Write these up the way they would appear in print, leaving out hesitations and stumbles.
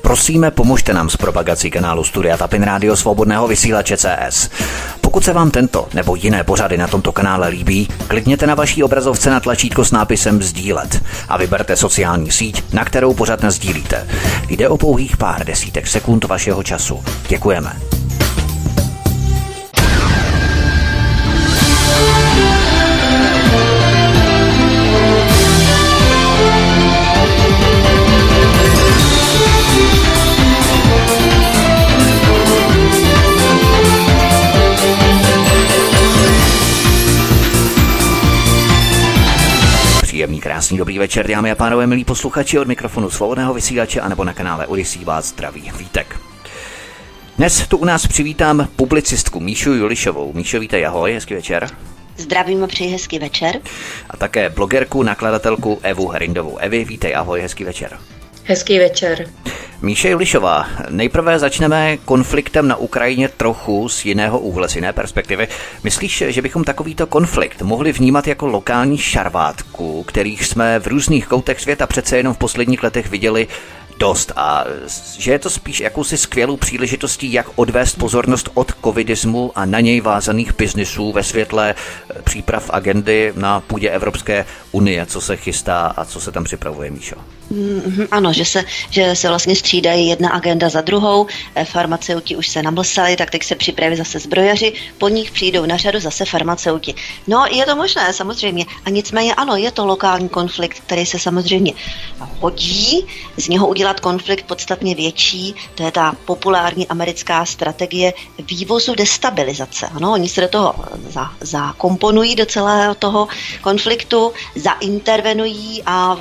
Prosíme, pomožte nám s propagací kanálu Studia Tapin Rádio Svobodného vysílače CS. Pokud se vám tento nebo jiné pořady na tomto kanále líbí, klikněte na vaší obrazovce na tlačítko s nápisem sdílet a vyberte sociální síť, na kterou pořad nasdílíte. Jde o pouhých pár desítek sekund vašeho času. Děkujeme. Příjemný, krásný, dobrý večer, dámy a pánové, milí posluchači, od mikrofonu Svobodného vysílače anebo na kanále Odyssey vás zdraví Vítek. Dnes tu u nás přivítám publicistku Míšu Julišovou. Míšo, vítej, ahoj, hezký večer. Zdravím a přeji hezký večer. A také blogerku, nakladatelku Evu Herindovou. Evi, vítej, ahoj, hezký večer. Hezký večer. Míše Julišová, nejprve začneme konfliktem na Ukrajině trochu z jiného úhlu, z jiné perspektivy. Myslíš, že bychom takovýto konflikt mohli vnímat jako lokální šarvátku, kterých jsme v různých koutech světa přece jenom v posledních letech viděli dost, a že je to spíš jakousi skvělou příležitostí, jak odvést pozornost od covidismu a na něj vázaných biznisů ve světle příprav agendy na půdě Evropské unie, co se chystá a co se tam připravuje, Míšo? Ano, že se vlastně střídají jedna agenda za druhou, farmaceuti už se namlsali, tak teď se připraví zase zbrojaři, po nich přijdou na řadu zase farmaceuti. No, je to možné, samozřejmě, a nicméně ano, je to lokální konflikt, který se samozřejmě hodí, z něho udělat konflikt podstatně větší, to je ta populární americká strategie vývozu destabilizace. Ano, oni se do toho zakomponují do celého toho konfliktu, zaintervenují a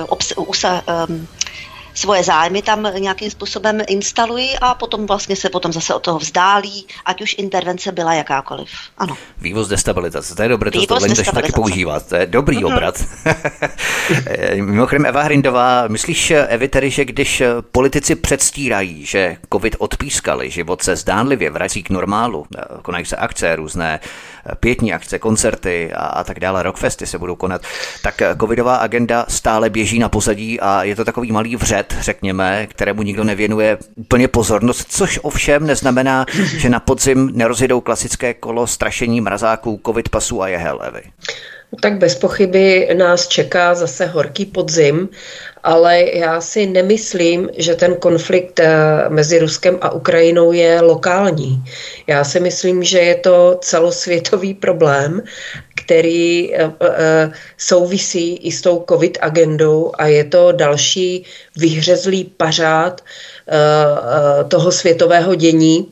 svoje zájmy tam nějakým způsobem instalují a potom vlastně se potom zase od toho vzdálí, ať už intervence byla jakákoliv. Ano. Vývoz destabilizace, to je dobré, to taky používat, to je dobrý obrat. Mimochodem, Eva Herindová, myslíš, Evi, tedy, že když politici předstírají, že covid odpískali, život se zdánlivě vrací k normálu, konají se akce, různé pietní akce, koncerty a tak dále, rockfesty se budou konat, tak covidová agenda stále běží na pozadí a je to takový malý vřet, řekněme, kterému nikdo nevěnuje úplně pozornost, což ovšem neznamená, že na podzim nerozjedou klasické kolo strašení mrazáků, covid pasů a jehel, Evy. Tak bez pochyby nás čeká zase horký podzim, ale já si nemyslím, že ten konflikt mezi Ruskem a Ukrajinou je lokální. Já si myslím, že je to celosvětový problém, který souvisí i s tou covid agendou a je to další vyhřezlý pařád toho světového dění.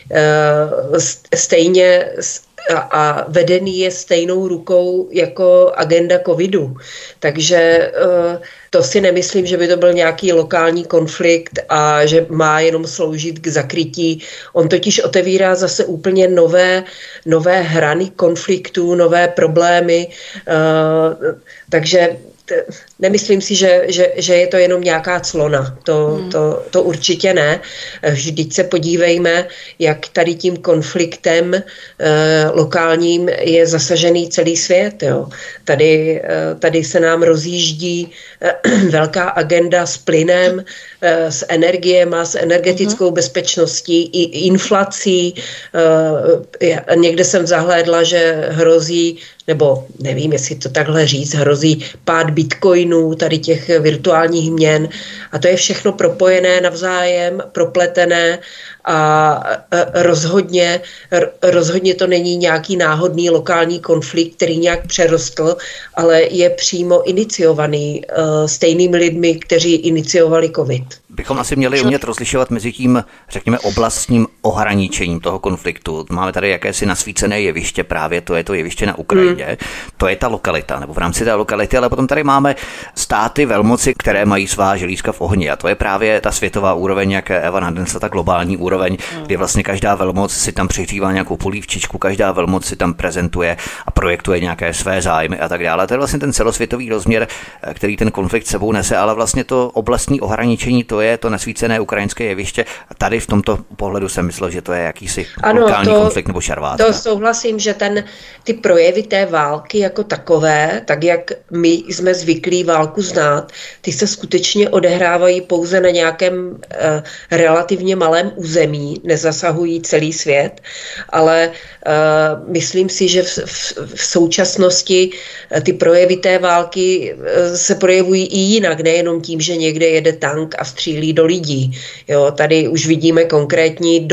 Stejně a vedený je stejnou rukou jako agenda covidu. Takže to si nemyslím, že by to byl nějaký lokální konflikt a že má jenom sloužit k zakrytí. On totiž otevírá zase úplně nové hrany konfliktů, nové problémy, takže nemyslím si, že je to jenom nějaká clona. To určitě ne. Vždyť se podívejme, jak tady tím konfliktem lokálním je zasažený celý svět. Jo. Tady se nám rozjíždí velká agenda s plynem, s energiema, s energetickou bezpečností i inflací. Někde jsem zahlédla, že hrozí, nebo nevím, jestli to takhle říct, hrozí pád bitcoinů, tady těch virtuálních měn, a to je všechno propojené navzájem, propletené a rozhodně to není nějaký náhodný lokální konflikt, který nějak přerostl, ale je přímo iniciovaný stejnými lidmi, kteří iniciovali covid. Bychom asi měli umět rozlišovat mezi tím, řekněme, oblastním ohraničením toho konfliktu. Máme tady jakési nasvícené jeviště, právě to je to jeviště na Ukrajině. To je ta lokalita, nebo v rámci té lokality, ale potom tady máme státy, velmoci, které mají svá želízka v ohni, a to je právě ta světová úroveň, jak Eva nadnesla, ta globální úroveň. úroveň, kdy vlastně každá velmoc si tam přihřívá nějakou polívčičku, každá velmoc si tam prezentuje a projektuje nějaké své zájmy a tak dále. To je vlastně ten celosvětový rozměr, který ten konflikt sebou nese, ale vlastně to oblastní ohraničení, to je to nesvícené ukrajinské jeviště. A tady v tomto pohledu jsem myslel, že to je jakýsi lokální konflikt nebo šarvát. To souhlasím, že ty projevy té války jako takové, tak jak my jsme zvyklí válku znát, ty se skutečně odehrávají pouze na nějakém relativně malém území, nezasahují celý svět, ale myslím si, že v současnosti ty projevy té války se projevují i jinak, nejenom tím, že někde jede tank a střílí do lidí. Jo, tady už vidíme konkrétní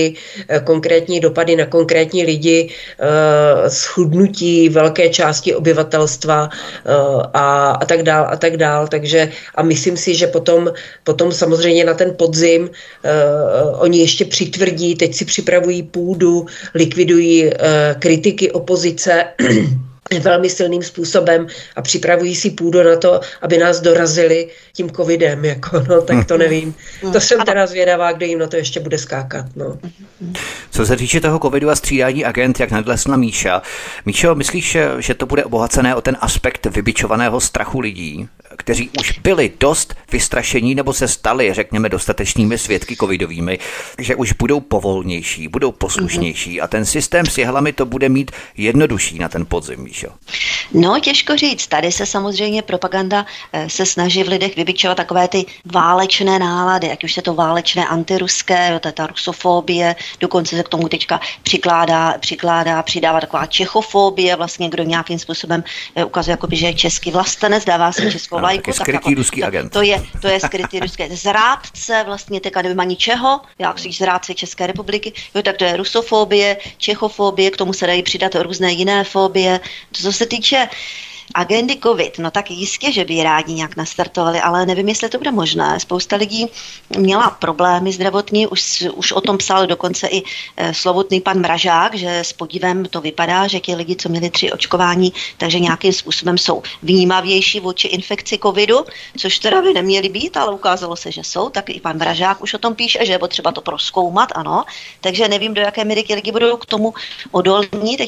dopady na konkrétní lidi, schudnutí velké části obyvatelstva a tak dál. Takže a myslím si, že potom samozřejmě na ten podzim oni ještě přitvrdí, teď si připravují půdu, likvidují kritiky opozice velmi silným způsobem a připravují si půdu na to, aby nás dorazili tím covidem, tak to nevím. To jsem teda zvědavá, kde jim na to ještě bude skákat. No. Co se týče toho covidu a střídání agent, jak nadlesla Míša. Míšo, myslíš, že to bude obohacené o ten aspekt vybičovaného strachu lidí, kteří už byli dost vystrašení nebo se stali, řekněme, dostatečnými svědky covidovými, že už budou povolnější, budou poslušnější a ten systém s jehlami to bude mít jednodušší na ten podzim, Míšo? No, těžko říct. Tady se samozřejmě propaganda se snaží v lidech vybičovat takové ty válečné nálady, ať už se to válečné antiruské, ta rusofobie, dokonce se k tomu teďka přidává taková čechofobie, vlastně kdo nějakým způsobem ukazuje, jakoby, že je český vlastenec, dává si českou vlajku. Skrytý ruský agent. To je skrytý ruský zrádce, vlastně teďka nevím ani čeho, jak si zrádce České republiky, tak to je rusofobie, čechofobie, k tomu se dají přidat různé jiné fobie. Co se týče agendy COVID, no tak jistě, že by ji rádi nějak nastartovali, ale nevím, jestli to bude možné. Spousta lidí měla problémy zdravotní, už o tom psal dokonce i slovutný pan Mražák, že s podívem to vypadá, že ti lidi, co měli 3 očkování, takže nějakým způsobem jsou vnímavější vůči infekci covidu, což teda by neměli být, ale ukázalo se, že jsou, tak i pan Mražák už o tom píše, že je potřeba to prozkoumat, ano. Takže nevím, do jaké míry lidi budou k tomu odolní.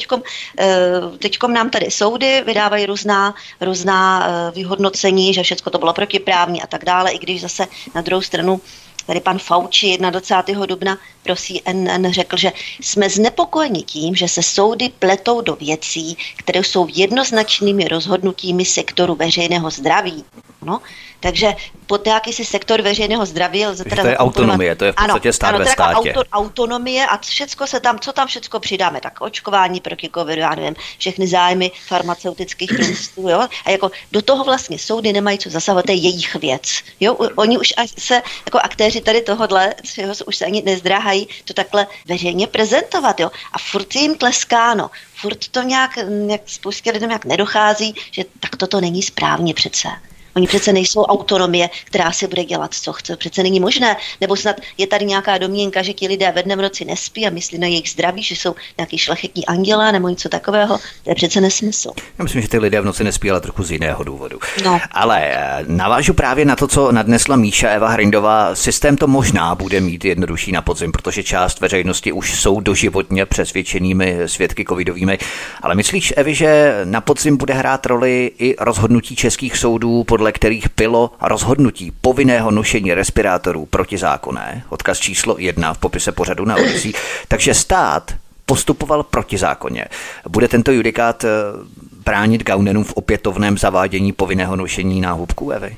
Teďkom nám tady soudy vydávají různá vyhodnocení, že všechno to bylo protiprávní a tak dále, i když zase na druhou stranu tady pan Fauci 21. dubna pro CNN řekl, že jsme znepokojeni tím, že se soudy pletou do věcí, které jsou jednoznačnými rozhodnutími sektoru veřejného zdraví. No, takže pod jakýsi sektor veřejného zdraví lze teda... To je autonomie, to je v podstatě stát ve státě. Autonomie a všecko co tam všecko přidáme, tak očkování proti covidu, já nevím, všechny zájmy farmaceutických průmyslů, jo, a jako do toho vlastně soudy nemají co zasahovat, to je jejich věc, jo, oni už se jako aktéři tady tohodle, už se ani nezdráhají to takhle veřejně prezentovat, jo, a furt jim tleskáno, furt to nějak spoustě lidem nějak nedochází, že takto to není správně přece. Oni přece nejsou autonomie, která si bude dělat, co chce. Přece není možné. Nebo snad je tady nějaká domněnka, že ti lidé ve dne v noci nespí a myslí na jejich zdraví, že jsou nějaký šlechetní andělé nebo něco takového. To je přece nesmysl. Já myslím, že ty lidé v noci nespí, ale trochu z jiného důvodu. No. Ale navážu právě na to, co nadnesla Míša Eva Hrindová. Systém to možná bude mít jednodušší na podzim, protože část veřejnosti už jsou doživotně přesvědčenými svědky covidovými. Ale myslíš, Evi, že na podzim bude hrát roli i rozhodnutí českých soudů, podle kterých bylo rozhodnutí povinného nošení respirátorů protizákonné, odkaz číslo 1 v popise pořadu na Odysee, takže stát postupoval protizákonně. Bude tento judikát bránit gaunenům v opětovném zavádění povinného nošení náhubků, Evy?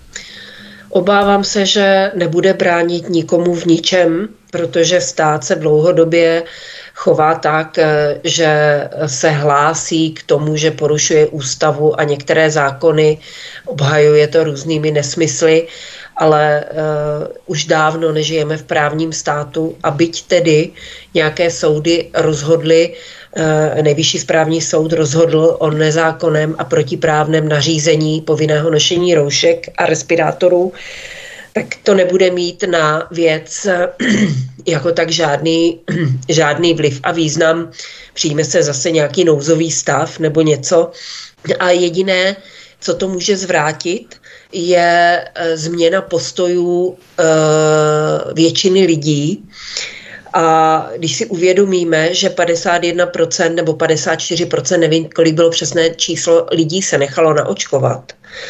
Obávám se, že nebude bránit nikomu v ničem, protože stát se dlouhodobě chová tak, že se hlásí k tomu, že porušuje ústavu a některé zákony, obhajuje to různými nesmysly, ale už dávno nežijeme v právním státu a byť tedy nějaké soudy rozhodly, Nejvyšší správní soud rozhodl o nezákonném a protiprávném nařízení povinného nošení roušek a respirátorů, tak to nebude mít na věc jako tak žádný vliv a význam. Přijme se zase nějaký nouzový stav nebo něco. A jediné, co to může zvrátit, je změna postojů většiny lidí, A když si uvědomíme, že 51% nebo 54%, nevím, kolik bylo přesné číslo, lidí se nechalo naočkovat,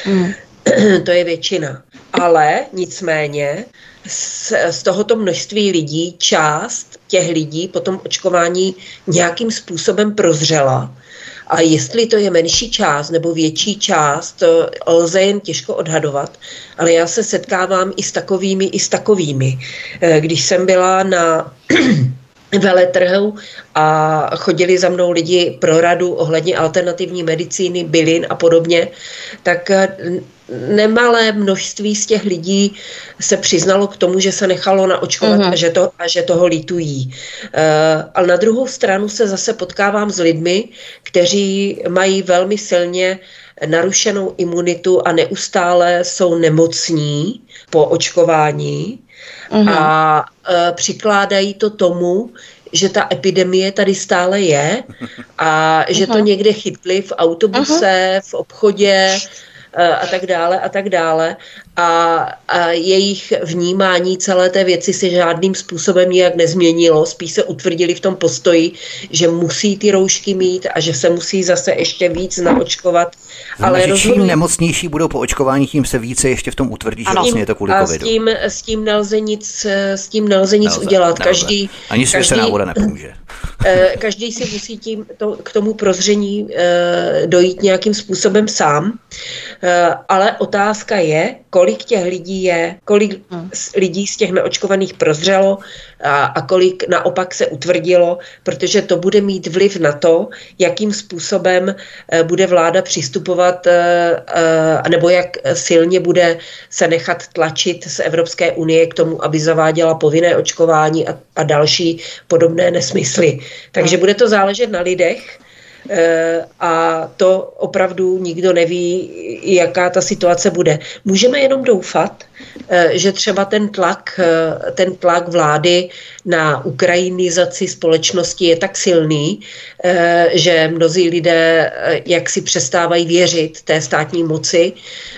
to je většina. Ale nicméně z tohoto množství lidí část těch lidí po tom očkování nějakým způsobem prozřela. A jestli to je menší část nebo větší část, to lze jen těžko odhadovat, ale já se setkávám i s takovými. Když jsem byla na veletrhu a chodili za mnou lidi pro radu ohledně alternativní medicíny, bylin a podobně, tak nemalé množství z těch lidí se přiznalo k tomu, že se nechalo naočkovat a že toho litují. Ale na druhou stranu se zase potkávám s lidmi, kteří mají velmi silně narušenou imunitu a neustále jsou nemocní po očkování a přikládají to tomu, že ta epidemie tady stále je a že to někde chytli v autobuse, v obchodě a tak dále. A jejich vnímání celé té věci se žádným způsobem nijak nezměnilo, spíš se utvrdili v tom postoji, že musí ty roušky mít a že se musí zase ještě víc naočkovat. Ale čím nemocnější budou po očkování, tím se více ještě v tom utvrdí, že vlastně je to kvůli covidu. S tím nelze nic udělat. Ani se návoda nepomůže. Každý si musí k tomu prozření dojít nějakým způsobem sám. Ale otázka je, kolik těch lidí je, kolik lidí z těch neočkovaných prozřelo a kolik naopak se utvrdilo, protože to bude mít vliv na to, jakým způsobem bude vláda přistupovat nebo jak silně bude se nechat tlačit z Evropské unie k tomu, aby zaváděla povinné očkování a další podobné nesmysly. Takže bude to záležet na lidech, a to opravdu nikdo neví, jaká ta situace bude. Můžeme jenom doufat, že třeba ten tlak vlády na ukrajinizaci společnosti je tak silný, že mnozí lidé jaksi přestávají věřit té státní moci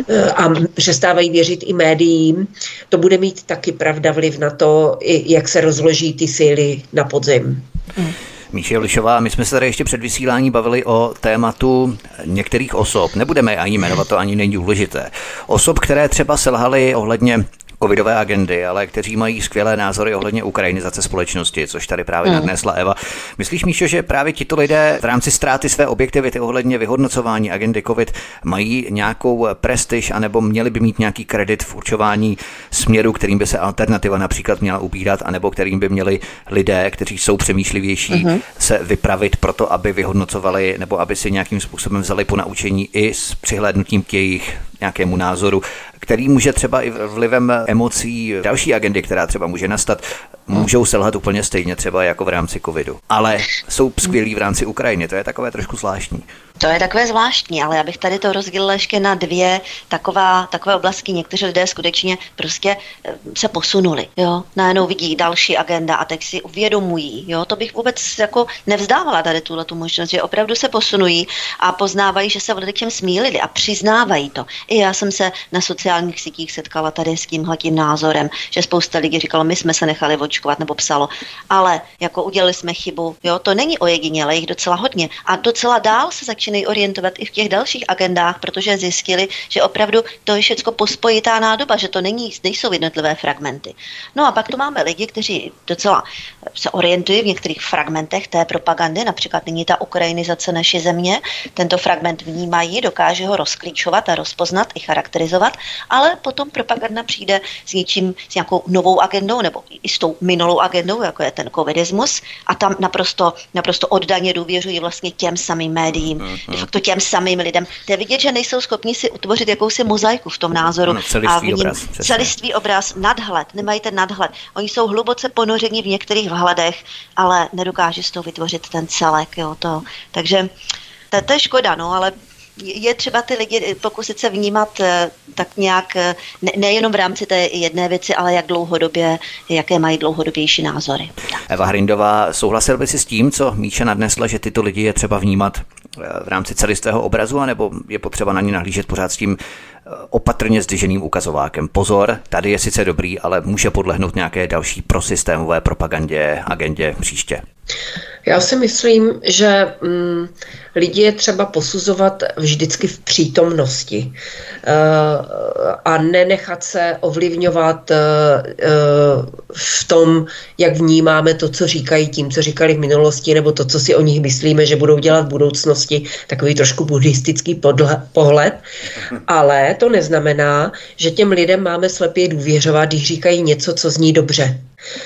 a přestávají věřit i médiím. To bude mít taky pravda vliv na to, jak se rozloží ty síly na podzim. Míše Jolišová, my jsme se tady ještě před vysílání bavili o tématu některých osob. Nebudeme ani jmenovat, to ani není důležité. Osob, které třeba selhaly ohledně covidové agendy, ale kteří mají skvělé názory ohledně ukrajinizace společnosti, což tady právě nadnesla Eva. Myslíš, Míšo, že právě tito lidé v rámci ztráty své objektivity ohledně vyhodnocování agendy COVID mají nějakou prestiž, anebo měli by mít nějaký kredit v určování směru, kterým by se alternativa například měla ubírat, anebo kterým by měli lidé, kteří jsou přemýšlivější, se vypravit proto, aby vyhodnocovali nebo aby si nějakým způsobem vzali po naučení i s přihlédnutím k jejich nějakému názoru, který může třeba i vlivem emocí další agendy, která třeba může nastat, můžou selhat úplně stejně třeba jako v rámci covidu. Ale jsou skvělí v rámci Ukrajiny, to je takové trošku zvláštní. To je takové zvláštní, ale já bych tady to rozdělila ještě na dvě takové oblasti. Někteří lidé skutečně prostě se posunuli, jo. Najednou vidí další agenda a tak si uvědomují, jo. To bych vůbec jako nevzdávala tady tu možnost, že opravdu se posunují a poznávají, že se v lidem smílili a přiznávají to. I já jsem se na sociálních sítích setkala tady s tímhletím názorem, že spousta lidí říkalo, my jsme se nechali očkovat nebo psalo, ale jako udělali jsme chybu, jo. To není ojedinělé, jich docela hodně a docela dál se začínají orientovat i v těch dalších agendách, protože zjistili, že opravdu to je všecko pospojitá nádoba, že to nejsou jednotlivé fragmenty. No a pak tu máme lidi, kteří docela se orientují v některých fragmentech té propagandy, například nyní ta ukrajinizace naší země, tento fragment vnímají, dokáže ho rozklíčovat a rozpoznat i charakterizovat, ale potom propaganda přijde s nějakou novou agendou nebo i s tou minulou agendou, jako je ten covidismus a tam naprosto oddaně důvěřují vlastně těm samým médiím, de facto těm samým lidem. To je vidět, že nejsou schopni si utvořit jakousi mozaiku v tom názoru. Celistvý obraz, nadhled, nemají ten nadhled. Oni jsou hluboce ponořeni v některých vhledech, ale nedokáže z toho vytvořit ten celek. Jo, takže to je škoda, no, ale je třeba ty lidi pokusit se vnímat tak nějak, nejenom v rámci té jedné věci, ale jaké mají dlouhodobější názory. Eva Hrindová, souhlasil by si s tím, co Míša nadnesla, že tyto lidi je třeba vnímat v rámci celistvého obrazu, anebo je potřeba na ně nahlížet pořád s tím opatrně zdviženým ukazovákem. Pozor, tady je sice dobrý, ale může podlehnout nějaké další prosystémové propagandě, agendě příště. Já si myslím, že lidi je třeba posuzovat vždycky v přítomnosti a nenechat se ovlivňovat v tom, jak vnímáme to, co říkají tím, co říkali v minulosti, nebo to, co si o nich myslíme, že budou dělat v budoucnosti, takový trošku buddhistický pohled. Ale to neznamená, že těm lidem máme slepě důvěřovat, když říkají něco, co zní dobře.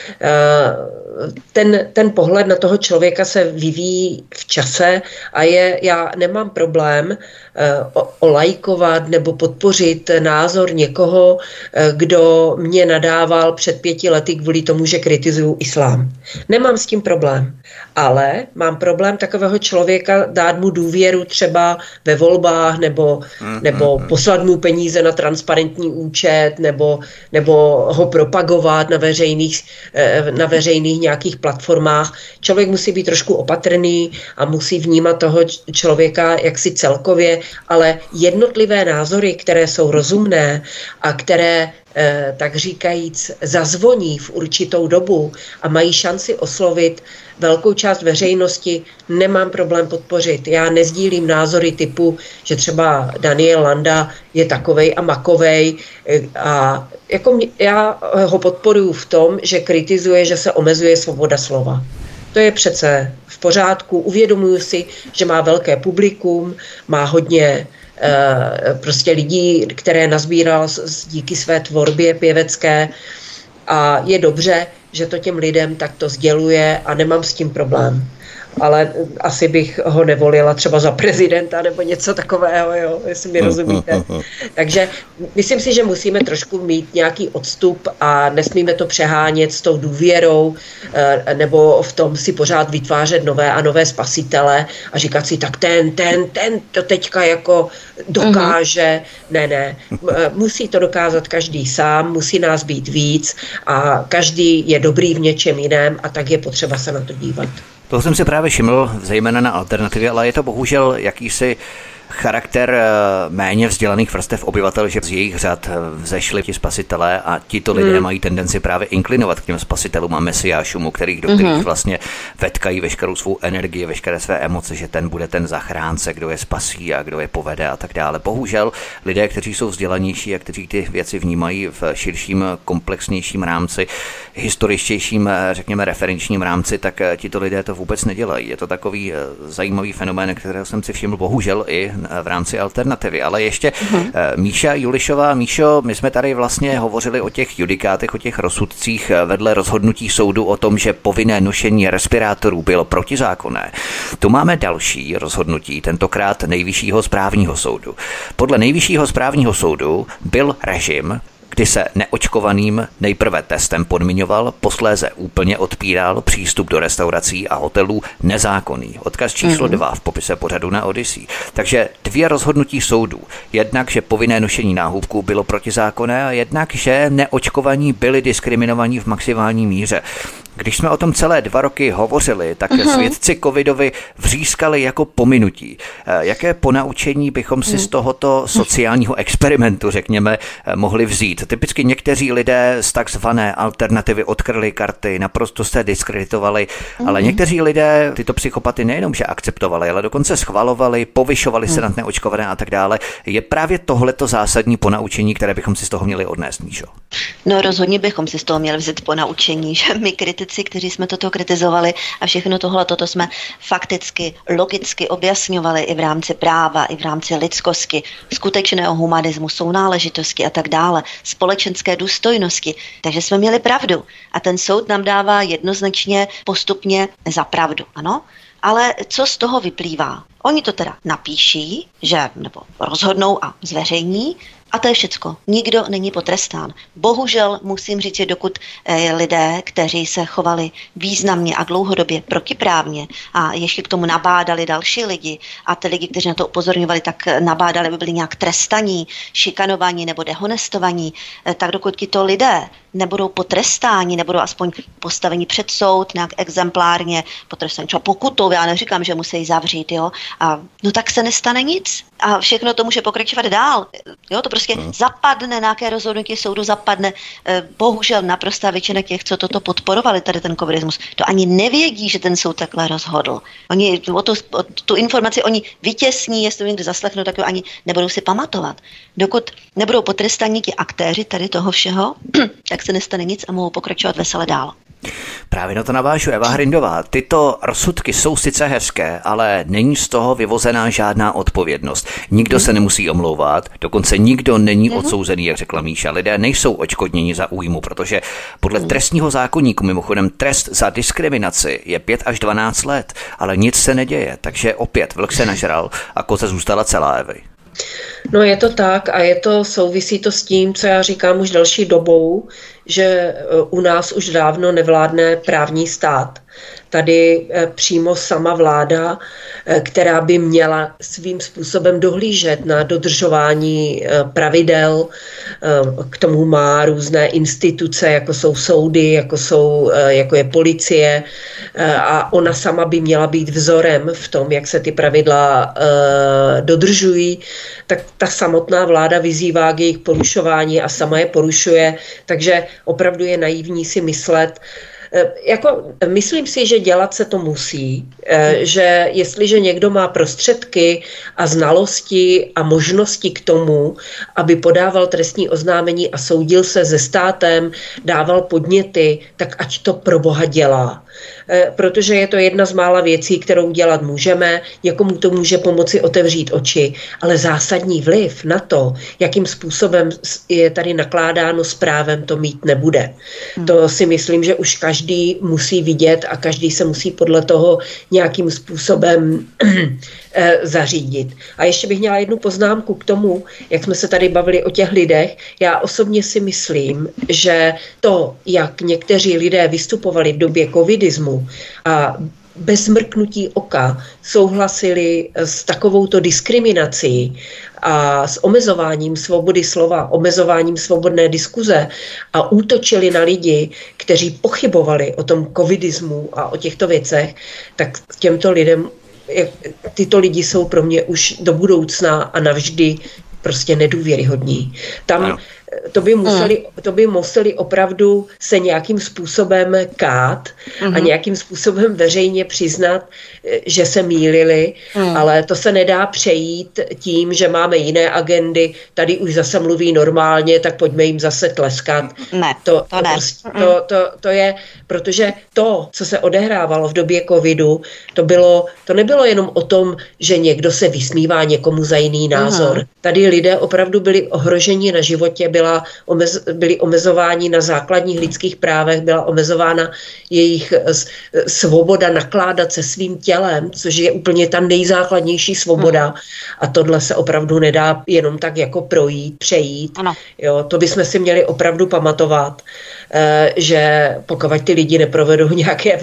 Ten pohled na toho člověka se vyvíjí v čase a já nemám problém olajkovat nebo podpořit názor někoho, kdo mě nadával před 5 lety kvůli tomu, že kritizuju islám. Nemám s tím problém, ale mám problém takového člověka dát mu důvěru třeba ve volbách nebo poslat mu peníze na transparentní účet nebo ho propagovat na veřejných nějakých platformách. Člověk musí být trošku opatrný a musí vnímat toho člověka jaksi celkově, ale jednotlivé názory, které jsou rozumné a které tak říkajíc zazvoní v určitou dobu a mají šanci oslovit velkou část veřejnosti, nemám problém podpořit. Já nezdílím názory typu, že třeba Daniel Landa je takovej a makovej a já ho podporuji v tom, že kritizuje, že se omezuje svoboda slova. To je přece v pořádku. Uvědomuji si, že má velké publikum, má hodně prostě lidí, které nazbíral díky své tvorbě pěvecké a je dobře, že to těm lidem takto sděluje a nemám s tím problém. Ale asi bych ho nevolila třeba za prezidenta nebo něco takového, jo, jestli mi rozumíte. Takže myslím si, že musíme trošku mít nějaký odstup a nesmíme to přehánět s tou důvěrou nebo v tom si pořád vytvářet nové a nové spasitele a říkat si, tak ten to teďka jako dokáže. Ne. Musí to dokázat každý sám, musí nás být víc a každý je dobrý v něčem jiném a tak je potřeba se na to dívat. To jsem si právě všiml, zejména na Alternativě, ale je to bohužel jakýsi charakter méně vzdělaných vrstev obyvatel, že z jejich řad vzešli ti spasitelé a tito lidé mají tendenci právě inklinovat k těm spasitelům a mesiášům, do kterých vlastně vetkají veškerou svou energii, veškeré své emoce, že ten bude ten zachránce, kdo je spasí a kdo je povede a tak dále. Bohužel lidé, kteří jsou vzdělanější a kteří ty věci vnímají v širším, komplexnějším rámci, historičtějším, řekněme, referenčním rámci, tak tito lidé to vůbec nedělají. Je to takový zajímavý fenomén, kterého jsem si všiml bohužel i v rámci Alternativy. Ale ještě Míša Julišová. Míšo, my jsme tady vlastně hovořili o těch judikátech, o těch rozsudcích vedle rozhodnutí soudu o tom, že povinné nošení respirátorů bylo protizákonné. Tu máme další rozhodnutí, tentokrát Nejvyššího správního soudu. Podle Nejvyššího správního soudu byl režim, kdy se neočkovaným nejprve testem podmiňoval, posléze úplně odpíral přístup do restaurací a hotelů, nezákonný. Odkaz číslo 2 v popise pořadu na Odyssey. Takže 2 rozhodnutí soudů. Jednak, že povinné nošení náhubků bylo protizákonné a jednak, že neočkovaní byli diskriminovaní v maximální míře. Když jsme o tom celé 2 roky hovořili, tak svědci covidovi vřískali jako pominutí. Jaké ponaučení bychom si z tohoto sociálního experimentu, řekněme, mohli vzít? Typicky někteří lidé z takzvané Alternativy odkryli karty, naprosto se diskreditovali, ale někteří lidé tyto psychopaty nejenom, že akceptovali, ale dokonce schvalovali, povyšovali se nad neočkované a tak dále. Je právě tohleto zásadní ponaučení, které bychom si z toho měli odnést, Míšo? No rozhodně bychom si z toho měli vzít ponaučení, že my kritici, kteří jsme toto kritizovali a všechno toto jsme fakticky, logicky objasňovali i v rámci práva, i v rámci lidskosti, skutečného humanismu, sounáležitosti a tak dále, společenské důstojnosti. Takže jsme měli pravdu a ten soud nám dává jednoznačně postupně za pravdu, ano? Ale co z toho vyplývá? Oni to teda napíší, nebo rozhodnou a zveřejní, a to je všecko. Nikdo není potrestán. Bohužel musím říct, že dokud lidé, kteří se chovali významně a dlouhodobě protiprávně a ještě k tomu nabádali další lidi a ty lidi, kteří na to upozorňovali, tak nabádali, aby byli nějak trestaní, šikanovaní nebo dehonestovaní, tak dokud tito lidé nebudou potrestáni, nebudou aspoň postaveni před soud, nějak exemplárně potrestáni třeba pokutou, já neříkám, že musí zavřít, jo, no tak se nestane nic a všechno to může pokračovat dál, jo, to prostě zapadne, nějaké rozhodnutí soudu zapadne, bohužel naprostá většina těch, co toto podporovali, tady ten covidismus, to ani nevědí, že ten soud takhle rozhodl. Oni tu informaci oni vytěsní, jestli to někdy zaslechnou, tak ani nebudou si pamatovat. Dokud nebudou potrestáni ti aktéři tady toho všeho, tak se nestane nic a mohou pokračovat vesele dál. Právě na to navážu Eva Hrindová. Tyto rozsudky jsou sice hezké, ale není z toho vyvozená žádná odpovědnost. Nikdo se nemusí omlouvat, dokonce nikdo není odsouzený, jak řekla Míša. Lidé nejsou odškodněni za újmu, protože podle trestního zákoníku, mimochodem trest za diskriminaci je 5 až 12 let, ale nic se neděje, takže opět vlk se nažral a koza zůstala celá, Evy. No je to tak a souvisí to s tím, co já říkám už další dobou, že u nás už dávno nevládne právní stát. Tady přímo sama vláda, která by měla svým způsobem dohlížet na dodržování pravidel, k tomu má různé instituce, jako jsou soudy, jako je policie a ona sama by měla být vzorem v tom, jak se ty pravidla dodržují, tak ta samotná vláda vyzývá k jejich porušování a sama je porušuje, takže opravdu je naivní si myslet, myslím si, že dělat se to musí, že jestliže někdo má prostředky a znalosti a možnosti k tomu, aby podával trestní oznámení a soudil se se státem, dával podněty, tak ať to pro Boha dělá. Protože je to jedna z mála věcí, kterou dělat můžeme, někomu to může pomoci otevřít oči, ale zásadní vliv na to, jakým způsobem je tady nakládáno s právem, to mít nebude. To si myslím, že už každý musí vidět a každý se musí podle toho nějakým způsobem zařídit. A ještě bych měla jednu poznámku k tomu, jak jsme se tady bavili o těch lidech. Já osobně si myslím, že to, jak někteří lidé vystupovali v době covidismu a bez mrknutí oka souhlasili s takovouto diskriminací a s omezováním svobody slova, omezováním svobodné diskuze a útočili na lidi, kteří pochybovali o tom covidismu a o těchto věcech, tak těmto lidem, tyto lidi jsou pro mě už do budoucna a navždy prostě nedůvěryhodní. Tam to by museli opravdu se nějakým způsobem kát a nějakým způsobem veřejně přiznat, že se mýlili, ale to se nedá přejít tím, že máme jiné agendy, tady už zase mluví normálně, tak pojďme jim zase tleskat. Ne, to je, protože to, co se odehrávalo v době covidu, to nebylo jenom o tom, že někdo se vysmívá někomu za jiný názor. Tady lidé opravdu byli ohroženi na životě, byli omezováni na základních lidských právech, byla omezována jejich svoboda nakládat se svým tělem, což je úplně ta nejzákladnější svoboda. A tohle se opravdu nedá jenom tak jako přejít. Jo, to bychom si měli opravdu pamatovat, že pokud ty lidi neprovedou nějaké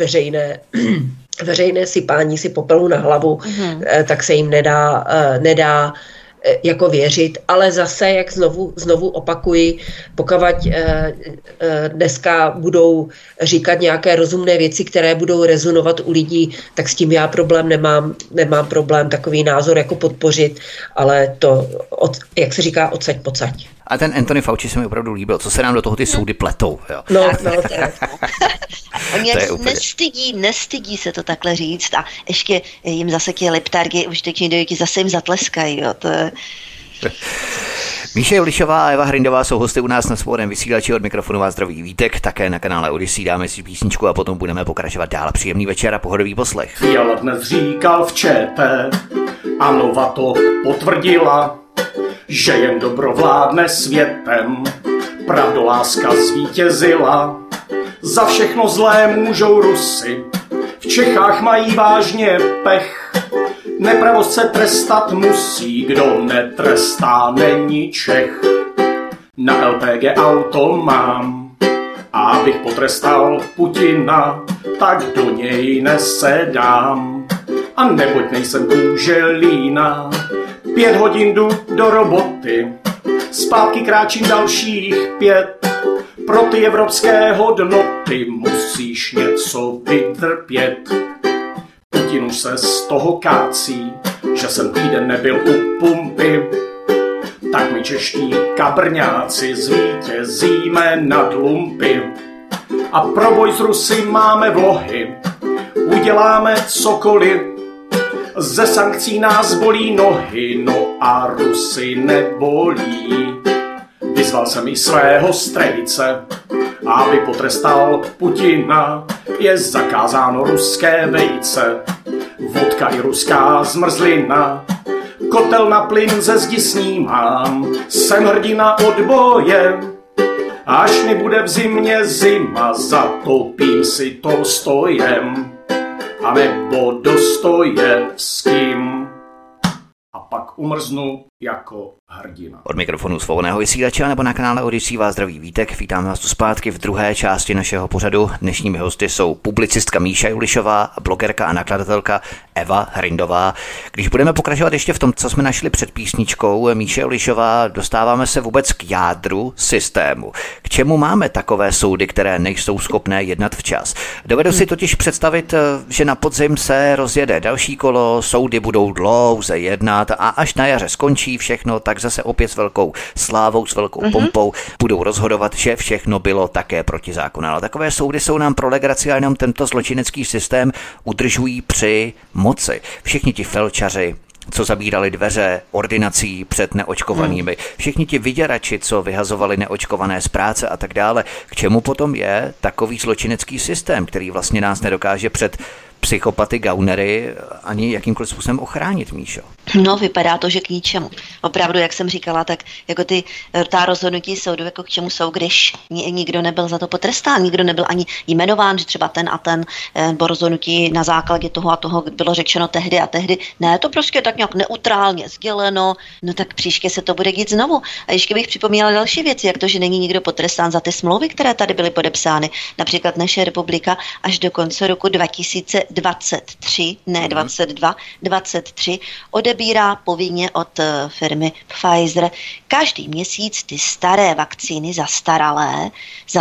veřejné sypání si popelu na hlavu, tak se jim nedá jako věřit, ale zase, jak znovu opakuji, pokud dneska budou říkat nějaké rozumné věci, které budou rezonovat u lidí, tak s tím já problém nemám problém takový názor jako podpořit, ale to, jak se říká, odsaď pocať. A ten Anthony Fauci se mi opravdu líbil, co se nám do toho ty soudy pletou. Jo. Oni nestydí se to takhle říct a ještě jim zase ti liptargy už teď ti zase jim zatleskají. Jo. To je... Míša Julišová a Eva Hrindová jsou hosty u nás na Svobodném vysílači, od mikrofonu vás zdraví Vítek, také na kanále Odyssey dáme si písničku a potom budeme pokračovat dál. Příjemný večer a pohodový poslech. Fiala dnes říkal v ČT a Nova to potvrdila, že jen dobro vládne světem, pravdoláska zvítězila. Za všechno zlé můžou Rusy, v Čechách mají vážně pech. Nepravost se trestat musí, kdo netrestá, není Čech. Na LPG auto mám, a abych potrestal Putina, tak do něj nesedám. A neboť nejsem kůželína, 5 hodin jdu do roboty, zpátky kráčím dalších 5. Pro ty evropské hodnoty musíš něco vytrpět. Putin už se z toho kácí, že jsem týden nebyl u pumpy. Tak my čeští kabrňáci zvítězíme nad lumpy. A pro boj s Rusy máme vlohy, uděláme cokoliv. Ze sankcí nás bolí nohy, no a Rusy nebolí. Vyzval jsem i svého strejce, aby potrestal Putina. Je zakázáno ruské vejce, vodka i ruská zmrzlina. Kotel na plyn ze zdi snímám, jsem hrdina odboje. Až mi bude v zimě zima, zatopím si Tolstojem, a nebo Dostojevským. A pak umrznu jako hrdina. Od mikrofonu Svobodného vysílače nebo na kanále Odyssey vás zdraví Vítek. Vítáme vás tu zpátky v druhé části našeho pořadu. Dnešními hosty jsou publicistka Míša Julišová, blogerka a nakladatelka Eva Hrindová. Když budeme pokračovat ještě v tom, co jsme našli před písničkou Míše Julišová, dostáváme se vůbec k jádru systému. K čemu máme takové soudy, které nejsou schopné jednat včas? Dovedu si totiž představit, že na podzim se rozjede další kolo, soudy budou dlouze jednat a až na jaře skončí všechno, tak zase opět s velkou slávou, s velkou pompou budou rozhodovat, že všechno bylo také protizákonné. Ale takové soudy jsou nám pro legraci a jenom tento zločinecký systém udržují při moci. Všichni ti felčaři, co zabírali dveře ordinací před neočkovanými, všichni ti vyděrači, co vyhazovali neočkované z práce a tak dále. K čemu potom je takový zločinecký systém, který vlastně nás nedokáže před psychopaty, gaunery ani jakýmkoliv způsobem ochránit, Míšo? No, vypadá to, že k ničemu. Opravdu, jak jsem říkala, tak jako ta rozhodnutí soudu, jako k čemu jsou, když nikdo nebyl za to potrestán, nikdo nebyl ani jmenován, že třeba ten a ten, nebo rozhodnutí na základě toho a toho bylo řečeno tehdy a tehdy. Ne, to prostě tak nějak neutrálně sděleno, no tak příště se to bude dít znovu. A ještě bych připomněla další věci, jak to, že není nikdo potrestán za ty smlouvy, které tady byly podepsány. Například naše republika až do konce roku 2023, ne 22, 23, odebírá povinně od firmy Pfizer každý měsíc ty staré vakcíny zastaralé za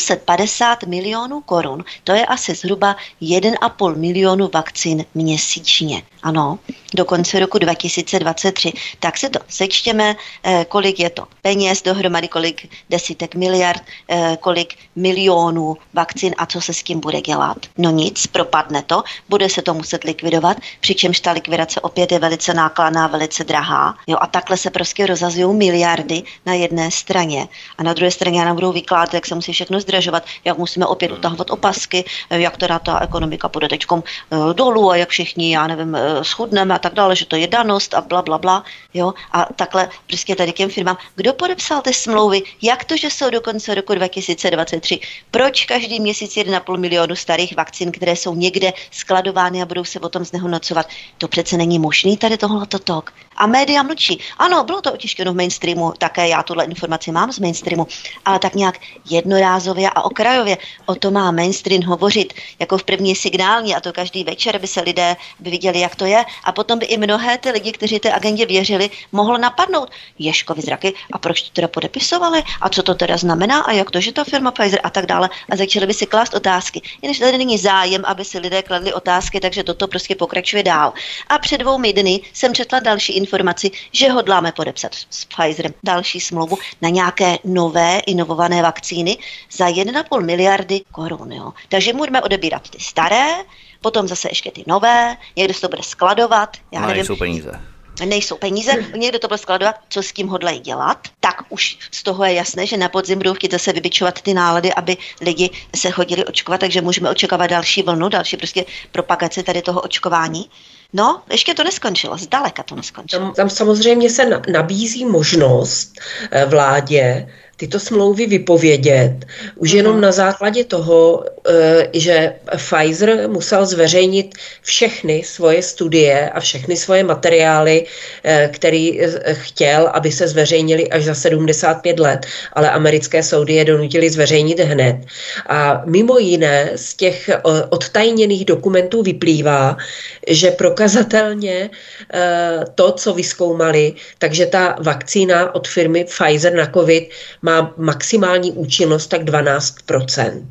750 milionů korun. To je asi zhruba 1,5 milionu vakcín měsíčně. Ano, do konce roku 2023. Tak si to sečtěme, kolik je to peněz dohromady, kolik desítek miliard, kolik milionů vakcín a co se s tím bude dělat. No nic, propadne to, bude se to muset likvidovat, přičemž ta likvidace opět je velice nákladná, velice drahá. Jo, a takhle se prostě rozhazují miliardy na jedné straně. A na druhé straně nám budou vykládat, jak se musí všechno zdražovat, jak musíme opět utahovat opasky, jak teda ta ekonomika půjde teďkom dolů a jak všichni, já nevím, schudneme a tak dále, že to je danost a bla, bla, bla. Jo, a takhle prostě tady těm firmám. Kdo podepsal ty smlouvy? Jak to, že jsou do konce roku 2023? Proč každý měsíc 1,5 milionu starých vakcín, které jsou někde skladovány a budou se potom znehodnocovat? To přece není možný tady tohleto tok. A média mlčí. Ano, bylo to otištěno v mainstreamu, také já tuhle informaci mám z mainstreamu, ale tak nějak jednorázově a okrajově o to má mainstream hovořit jako v první signální a to každý večer by se lidé by viděli, jak to je a potom by i mnohé ty lidi, kteří té agendě věřili, mohlo napadnout Ježkovi zraky a proč to teda podepisovali a co to teda znamená a jak to, že ta firma Pfizer a tak dále a začali by si klást otázky. Jenže tady není zájem, aby si lidé kladli otázky, takže toto prostě pokračuje dál. A před 2 dny jsem četla další informaci, že hodláme podepsat s Pfizerem další smlouvu na nějaké nové inovované vakcíny za 1,5 miliardy korun. Jo. Takže budeme odebírat ty staré, potom zase ještě ty nové, někdo se to bude skladovat. Já nevím, nejsou peníze. Nejsou peníze, někdo to bude skladovat, co s tím hodlají dělat, tak už z toho je jasné, že na podzim budou chtít zase vybičovat ty nálady, aby lidi se chodili očkovat, takže můžeme očekávat další vlnu, další prostě propagaci tady toho očkování. No, ještě to neskončilo, zdaleka to neskončilo. Tam samozřejmě se nabízí možnost vládě tyto smlouvy vypovědět. Už jenom na základě toho, že Pfizer musel zveřejnit všechny svoje studie a všechny svoje materiály, který chtěl, aby se zveřejnili až za 75 let, ale americké soudy je donutili zveřejnit hned. A mimo jiné z těch odtajněných dokumentů vyplývá, že prokazatelně to, co vyzkoumali, takže ta vakcína od firmy Pfizer na COVID má maximální účinnost tak 12%.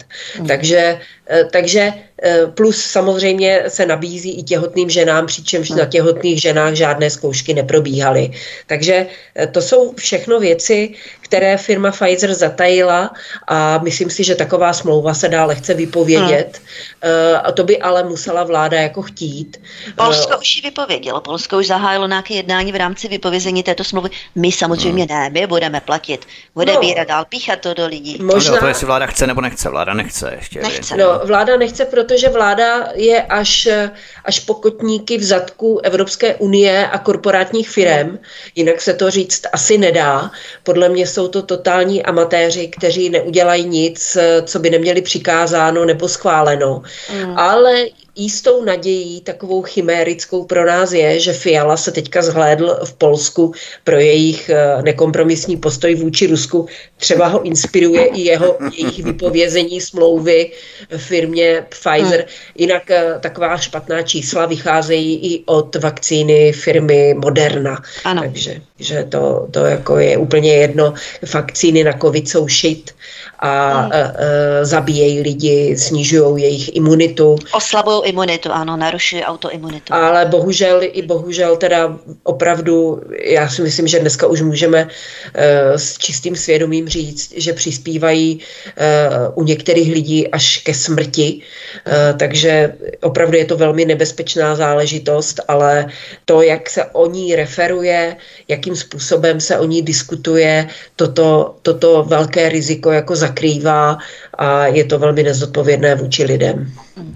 Takže plus samozřejmě se nabízí i těhotným ženám, přičemž na těhotných ženách žádné zkoušky neprobíhaly. Takže to jsou všechno věci, které firma Pfizer zatajila a myslím si, že taková smlouva se dá lehce vypovědět. A to by ale musela vláda jako chtít. Polsko už ji vypovědělo. Polsko už zahájilo nějaké jednání v rámci vypovězení této smlouvy. My samozřejmě ne, my budeme platit. Odebírat dál, píchat to do lidí. Možná to, jestli vláda chce nebo nechce. Vláda nechce ještě. Nechce. No, vláda nechce, protože vláda je až pokotníky v zadku Evropské unie a korporátních firem. Jinak se to říct asi nedá. Podle mě jsou to totální amatéři, kteří neudělají nic, co by neměli přikázáno nebo schváleno. Ale jistou nadějí, takovou chimérickou pro nás je, že Fiala se teďka zhlédl v Polsku pro jejich nekompromisní postoj vůči Rusku. Třeba ho inspiruje i jejich vypovězení smlouvy firmě Pfizer. Jinak taková špatná čísla vycházejí i od vakcíny firmy Moderna. Ano. Takže že to jako je úplně jedno. Vakcíny na covid jsou shit a zabíjejí lidi, snižují jejich imunitu. Oslabují imunitu, ano, narušují autoimunitu. Ale bohužel teda opravdu, já si myslím, že dneska už můžeme s čistým svědomím říct, že přispívají u některých lidí až ke smrti, takže opravdu je to velmi nebezpečná záležitost, ale to, jak se o ní referuje, jakým způsobem se o ní diskutuje, toto velké riziko jako zakrývá a je to velmi nezodpovědné vůči lidem.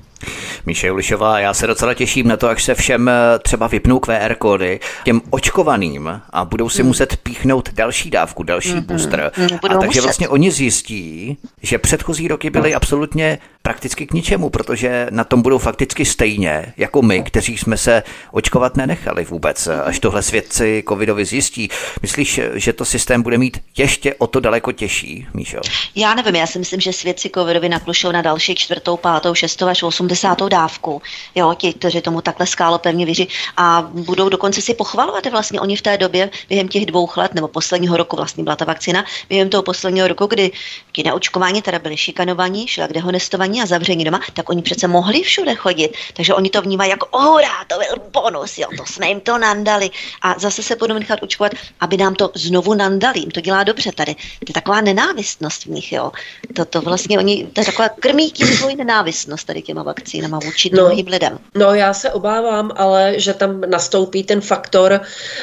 Míše Julišová, já se docela těším na to, až se všem třeba vypnou QR kódy těm očkovaným a budou si muset píchnout další dávku, další booster. A takže vlastně oni zjistí, že předchozí roky byly absolutně prakticky k ničemu, protože na tom budou fakticky stejně jako my, kteří jsme se očkovat nenechali vůbec. Až tohle svědci covidovi zjistí. Myslíš, že to systém bude mít ještě o to daleko těžší, Míšo? Já nevím, já si myslím, že svědci covidovi naklušou na další 4., 5., 6. až 80. dávku. Jo, ti, kteří tomu takhle skálopevně věří a budou dokonce si pochvalovat, vlastně oni v té době během těch 2 let nebo posledního roku vlastně byla ta vakcína, během toho posledního roku, kdy ti neočkování teda byli šikanovaní, šli dehonestovaní a zavření doma, tak oni přece mohli všude chodit. Takže oni to vnímají jako hurá, to byl bonus, jo, to jsme jim to nandali. A zase se budou nechat očkovat, aby nám to znovu nandali. Jim to dělá dobře tady. To je taková nenávistnost v nich, jo. To vlastně oni, to je taková krmí tím svoji nenávistnost tady těma vakcínama vůči druhým lidem. No, já se obávám, ale že tam nastoupí ten faktor,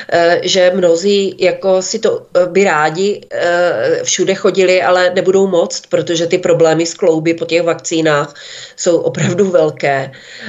že mnozí jako si to by rádi všude chodili, ale nebudou moct, protože ty problémy s klouby po těch vakcínách jsou opravdu velké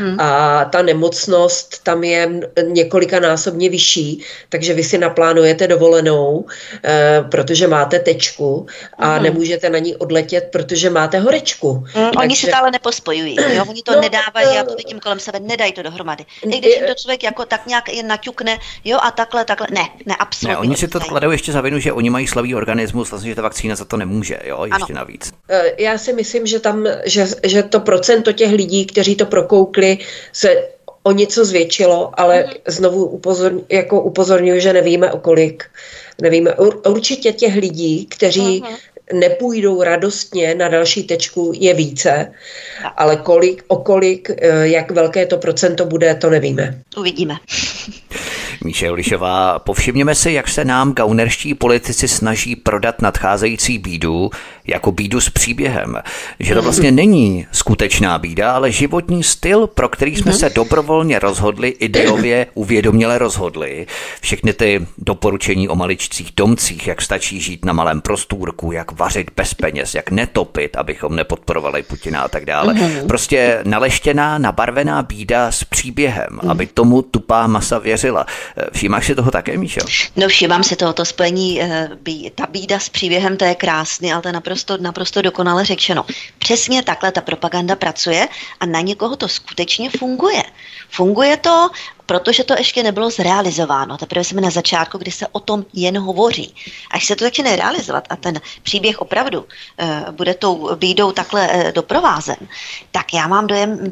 a ta nemocnost tam je několikanásobně vyšší, takže vy si naplánujete dovolenou, protože máte tečku a nemůžete na ní odletět, protože máte horečku. Oni si to ale nepospojují, jo? Oni to nedávají, já to vidím kolem sebe, nedají to dohromady. I když jim to člověk jako tak nějak naťukne, jo, a takhle, ne, absolutně. Ne, oni si to kladou ještě za vinu, že oni mají slabý organismus, vlastně, že ta vakcína za to nemůže, jo, ještě navíc. Já si myslím, že tam, že to procento těch lidí, kteří to prokoukli, se o něco zvětšilo, ale znovu upozorňuji, že nevíme o kolik. Nevíme. Určitě těch lidí, kteří nepůjdou radostně na další tečku, je více, ale kolik, jak velké to procento bude, to nevíme. Uvidíme. Míše Julišová, povšimněme si, jak se nám gaunerští politici snaží prodat nadcházející bídu jako bídu s příběhem. Že to vlastně není skutečná bída, ale životní styl, pro který jsme se dobrovolně rozhodli, ideově uvědoměle rozhodli. Všechny ty doporučení o maličcích domcích, jak stačí žít na malém prostůrku, jak vařit bez peněz, jak netopit, abychom nepodporovali Putina a tak dále. Prostě naleštěná, nabarvená bída s příběhem, aby tomu tupá masa věřila. Všímáš si toho také, Míšo? No, všímám si tohoto spojení, ta bída s příběhem, to je krásný, ale to je naprosto dokonale řečeno. Přesně takhle ta propaganda pracuje a na někoho to skutečně funguje. Funguje to, protože to ještě nebylo zrealizováno. Teprve jsme na začátku, kdy se o tom jen hovoří. Až se to začne realizovat a ten příběh opravdu bude tou bídou takhle doprovázen, tak já mám dojem,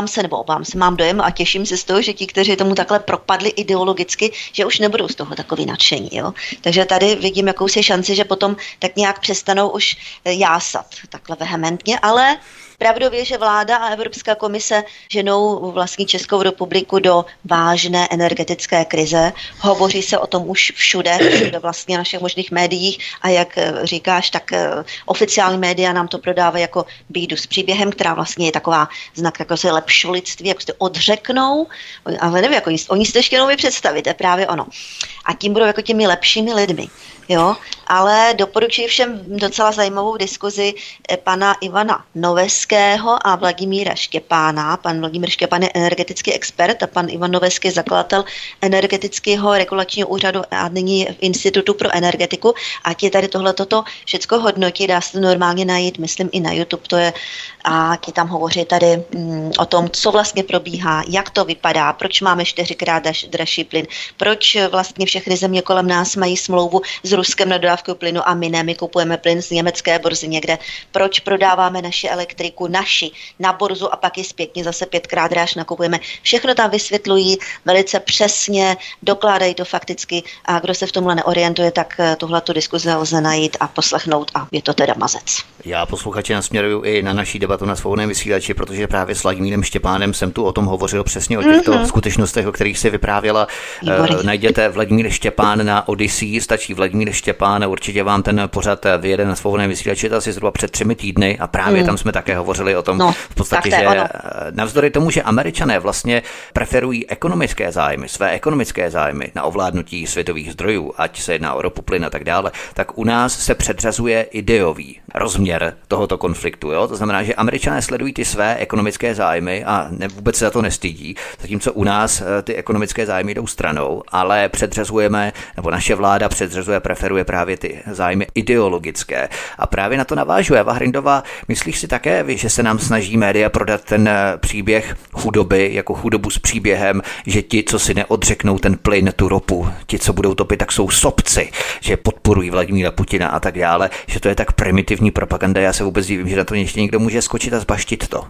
mám dojem a těším se z toho, že ti, kteří tomu takhle propadli ideologicky, že už nebudou z toho takový nadšení. Jo? Takže tady vidím jakousi šanci, že potom tak nějak přestanou už jásat takhle vehementně, ale pravdově, že vláda a Evropská komise ženou vlastní Českou republiku do vážné energetické krize. Hovoří se o tom už všude vlastně na všech možných médiích a jak říkáš, tak oficiální média nám to prodávají jako bídu s příběhem, která vlastně je taková znak takového lepšolictví, jak se odřeknou, ale nevím, jako oni si to ještě jenom představit, je právě ono. A tím budou jako těmi lepšími lidmi. Jo, ale doporučuji všem docela zajímavou diskuzi pana Ivana Noveského a Vladimíra Štěpána. Pan Vladimír Štěpán je energetický expert a pan Ivan Noveský je zakladatel Energetického regulačního úřadu a nyní v Institutu pro energetiku. A ti tady tohleto všecko hodnotí, dá se to normálně najít, myslím i na YouTube to je, a ti tam hovoří tady o tom, co vlastně probíhá, jak to vypadá, proč máme 4x dražší plyn, proč vlastně všechny země kolem nás mají smlouvu s Ruskem na dodávku plynu a my ne, my kupujeme plyn z německé burzy někde. Proč prodáváme naši elektriku na burzu a pak ji zpětně zase 5x dráž nakupujeme. Všechno tam vysvětlují velice přesně, dokládají to fakticky a kdo se v tomhle neorientuje, tak tuhletu diskuzi lze najít a poslechnout a je to teda mazec. Já posluchači nasměruju i na naší debatu na Svobodném vysílači, protože právě s Vladimírem Štěpánem jsem tu o tom hovořil přesně o těchto skutečnostech, o kterých si vyprávěla. Najděte Vladimír Štěpán na Odyssey, stačí Vladimír Štěpán, určitě vám ten pořad vyjede na Svobodném vysílači, to asi zhruba před 3 týdny a právě tam jsme také hovořili o tom v podstatě, že navzdory tomu, že Američané vlastně preferují ekonomické zájmy, své ekonomické zájmy na ovládnutí světových zdrojů, ať se jedná o ropu, plyn a tak dále, tak u nás se předřazuje ideový rozměr tohoto konfliktu. Jo? To znamená, že Američané sledují ty své ekonomické zájmy a vůbec se za to nestydí, zatímco u nás ty ekonomické zájmy jdou stranou, ale předřazujeme, nebo naše vláda předřazuje, preferuje právě ty zájmy ideologické. A právě na to navážuje Eva Hrindová. Myslíš si také, že se nám snaží média prodat ten příběh chudoby jako chudobu s příběhem, že ti, co si neodřeknou ten plyn, tu ropu, ti, co budou topit, tak jsou sobci, že podporují Vladimíra Putina a tak dále, že to je tak primitivní propaganda. Já se vůbec divím, že na to ještě někdo může skočit a zbaštit to.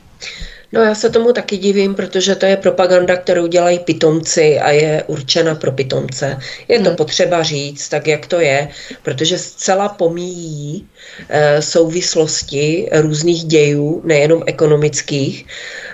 No já se tomu taky divím, protože to je propaganda, kterou dělají pitomci a je určena pro pitomce. Je to potřeba říct, tak jak to je, protože zcela pomíjí souvislosti různých dějů, nejenom ekonomických.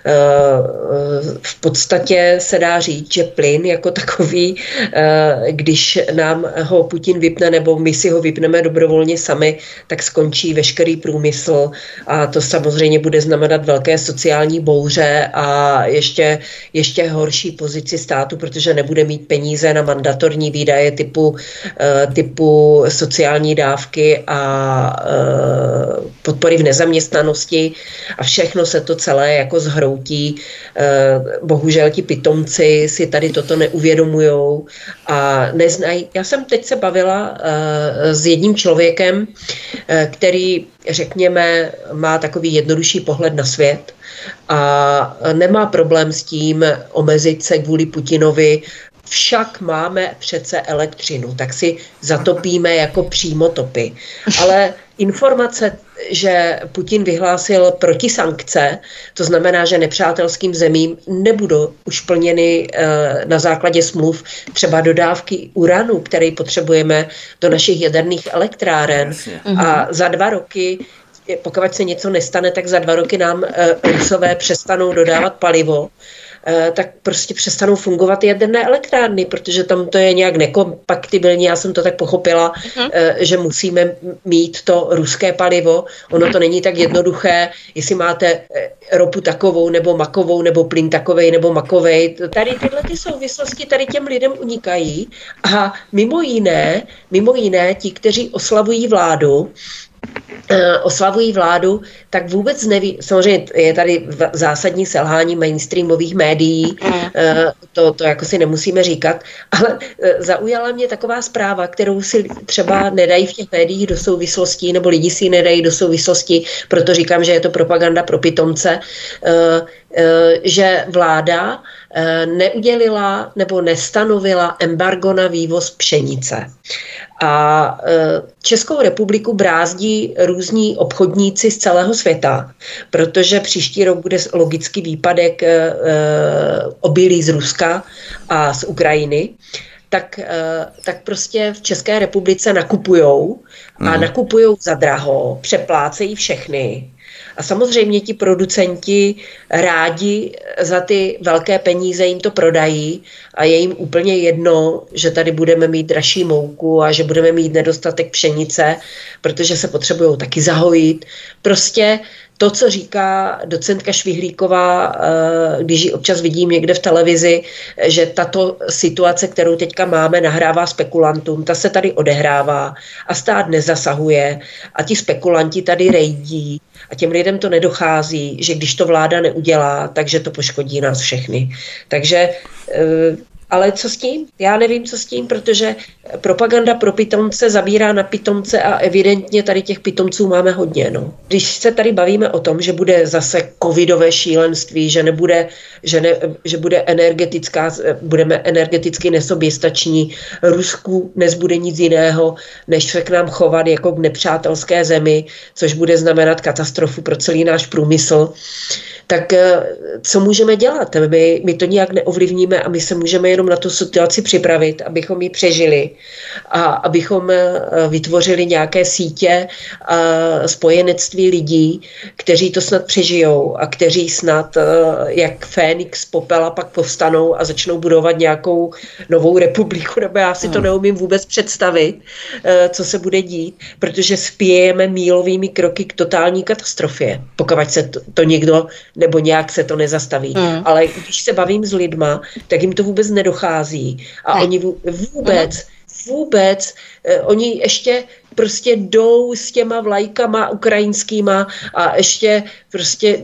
V podstatě se dá říct, že plyn jako takový, když nám ho Putin vypne, nebo my si ho vypneme dobrovolně sami, tak skončí veškerý průmysl a to samozřejmě bude znamenat velké sociální bouře a ještě horší pozici státu, protože nebude mít peníze na mandatorní výdaje typu sociální dávky a podpory v nezaměstnanosti a všechno se to celé jako zhroutí. Bohužel ti pitomci si tady toto neuvědomujou a neznají. Já jsem teď se bavila s jedním člověkem, který, řekněme, má takový jednodušší pohled na svět a nemá problém s tím omezit se kvůli Putinovi. Však máme přece elektřinu, tak si zatopíme jako přímotopy. Ale informace, že Putin vyhlásil protisankce, to znamená, že nepřátelským zemím nebudou už plněny na základě smluv třeba dodávky uranu, který potřebujeme do našich jaderných elektráren. A za 2 roky, pokud se něco nestane, tak za 2 roky nám Rusové přestanou dodávat palivo, tak prostě přestanou fungovat jaderné elektrárny, protože tam to je nějak nekompatibilní. Já jsem to tak pochopila, že musíme mít to ruské palivo. Ono to není tak jednoduché, jestli máte ropu takovou, nebo makovou, nebo plyn takovej, nebo makovej. Tady tyhle ty souvislosti tady těm lidem unikají a mimo jiné ti, kteří oslavují vládu, tak vůbec neví. Samozřejmě je tady zásadní selhání mainstreamových médií, to jako si nemusíme říkat, ale zaujala mě taková zpráva, kterou si třeba nedají v těch médiích do souvislostí, nebo lidi si ji nedají do souvislosti, proto říkám, že je to propaganda pro pitomce, že vláda neudělila nebo nestanovila embargo na vývoz pšenice. A Českou republiku brázdí různí obchodníci z celého světa, protože příští rok bude logický výpadek obilí z Ruska a z Ukrajiny. Tak prostě v České republice nakupujou a nakupujou za draho, přeplácejí všechny. A samozřejmě ti producenti rádi za ty velké peníze jim to prodají a je jim úplně jedno, že tady budeme mít dražší mouku a že budeme mít nedostatek pšenice, protože se potřebují taky zahojit. Prostě to, co říká docentka Švihlíková, když ji občas vidím někde v televizi, že tato situace, kterou teďka máme, nahrává spekulantům, ta se tady odehrává a stát nezasahuje a ti spekulanti tady rejdí a těm lidem to nedochází, že když to vláda neudělá, takže to poškodí nás všechny. Takže ale co s tím? Já nevím, co s tím, protože propaganda pro pitomce zabírá na pitomce a evidentně tady těch pitomců máme hodně. No. Když se tady bavíme o tom, že bude zase covidové šílenství, že budeme energeticky nesoběstační, Rusku nezbude nic jiného, než se k nám chovat jako k nepřátelské zemi, což bude znamenat katastrofu pro celý náš průmysl, tak co můžeme dělat? My to nijak neovlivníme a my se můžeme jenom na tu situaci připravit, abychom ji přežili a abychom vytvořili nějaké sítě a spojenectví lidí, kteří to snad přežijou a kteří snad jak Fénix z popela pak povstanou a začnou budovat nějakou novou republiku, nebo já si to neumím vůbec představit, co se bude dít, protože spějeme mílovými kroky k totální katastrofě, pokud se to někdo nebo nějak se to nezastaví. Ale když se bavím s lidma, tak jim to vůbec nedochází. A oni vůbec, oni ještě prostě jdou s těma vlajkama ukrajinskýma a ještě prostě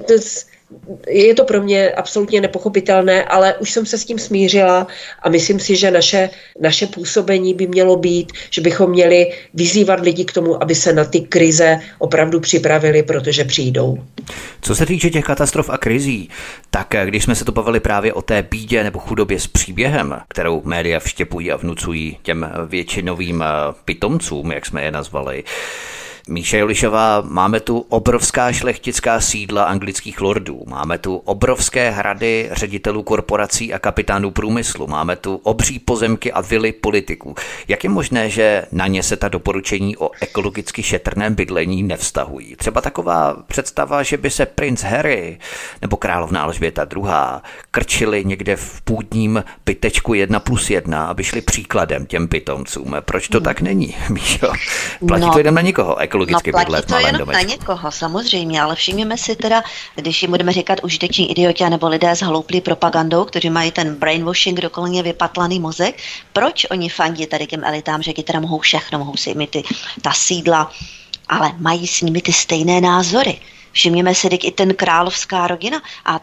je to pro mě absolutně nepochopitelné, ale už jsem se s tím smířila a myslím si, že naše působení by mělo být, že bychom měli vyzývat lidi k tomu, aby se na ty krize opravdu připravili, protože přijdou. Co se týče těch katastrof a krizí, tak když jsme se to bavili právě o té bídě nebo chudobě s příběhem, kterou média vštěpují a vnucují těm většinovým pitomcům, jak jsme je nazvali, Míša Jolišová, máme tu obrovská šlechtická sídla anglických lordů, máme tu obrovské hrady ředitelů korporací a kapitánů průmyslu, máme tu obří pozemky a vily politiků. Jak je možné, že na ně se ta doporučení o ekologicky šetrném bydlení nevztahují? Třeba taková představa, že by se princ Harry nebo královna Alžběta II. Krčili někde v půdním bytečku 1+1, aby šli příkladem těm pitomcům. Proč to tak není, Míšo? Platí to jenom na nikoho, ekologicky bydlet v malém domečku. Na někoho, samozřejmě, ale všimněme si teda, když jim budeme říkat užiteční idioti nebo lidé s hlouplý propagandou, kteří mají ten brainwashing, dokoleně vypatlaný mozek, proč oni fandí tady těm elitám, že ti teda mohou všechno, mohou si mít ta sídla, ale mají s nimi ty stejné názory. Všimněme si, i ten královská rodina a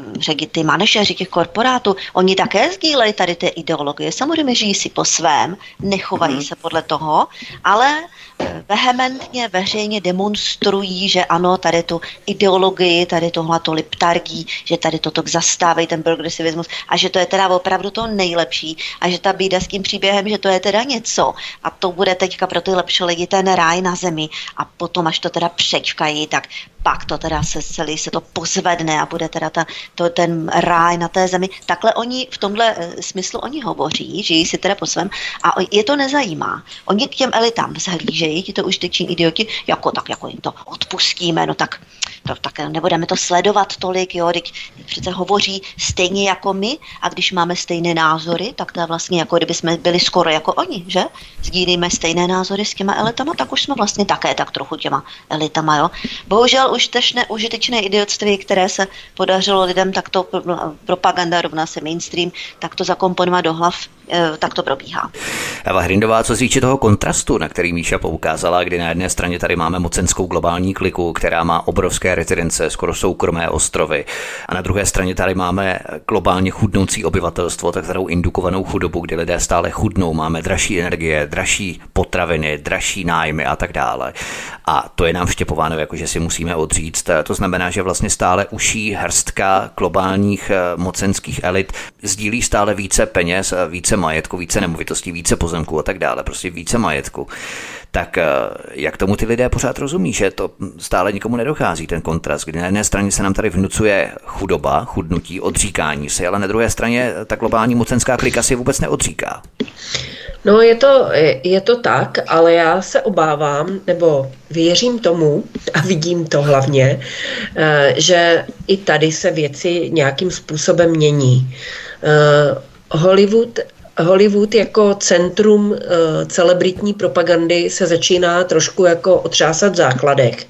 ty manažeři těch korporátů, oni také sdílejí tady ty ideologie. Samozřejmě žijí si po svém, nechovají se podle toho, ale vehementně, veřejně demonstrují, že ano, tady tu ideologii, tady tohleto liptargii, že tady toto zastávají ten progresivismus a že to je teda opravdu to nejlepší a že ta bída s tím příběhem, že to je teda něco a to bude teďka pro ty lepší lidi ten ráj na zemi a potom, až to teda přečkají, tak pak to teda se to pozvedne a bude teda ten ráj na té zemi. Takhle oni v tomhle smyslu oni hovoří, žijí si teda po svém a je to nezajímá. Oni k těm elitám vzhlížejí, ti to užiteční idioti, jako jim to odpustíme, no tak nebudeme to sledovat tolik, jo, teď přece hovoří stejně jako my a když máme stejné názory, tak to je vlastně jako kdyby jsme byli skoro jako oni, že? Sdílíme stejné názory s těma elitama, tak už jsme vlastně také tak trochu těma elitama, jo. Bohužel užitečné idiotství, které se podařilo lidem takto propaganda rovná se mainstream, tak to zakomponovat do hlav, tak to probíhá. Eva Hrindová, co se týče toho kontrastu, na který Míša poukázala, kdy na jedné straně tady máme mocenskou globální kliku, která má obrovské turistické rezidence, skoro soukromé ostrovy. A na druhé straně tady máme globálně chudnoucí obyvatelstvo, takzvanou indukovanou chudobu, kdy lidé stále chudnou, máme dražší energie, dražší potraviny, dražší nájmy a tak dále. A to je nám vštěpováno, jako že si musíme odříct. To znamená, že vlastně stále uší hrstka globálních mocenských elit sdílí stále více peněz, více majetku, více nemovitostí, více pozemků a tak dále, prostě více majetku. Tak jak tomu ty lidé pořád rozumí, že to stále nikomu nedochází, ten kontrast, kdy na jedné straně se nám tady vnucuje chudoba, chudnutí, odříkání si, ale na druhé straně ta globální mocenská klika si vůbec neodříká. No je to tak, ale já se obávám, nebo věřím tomu a vidím to hlavně, že i tady se věci nějakým způsobem mění. Hollywood jako centrum celebritní propagandy se začíná trošku jako otřásat v základech.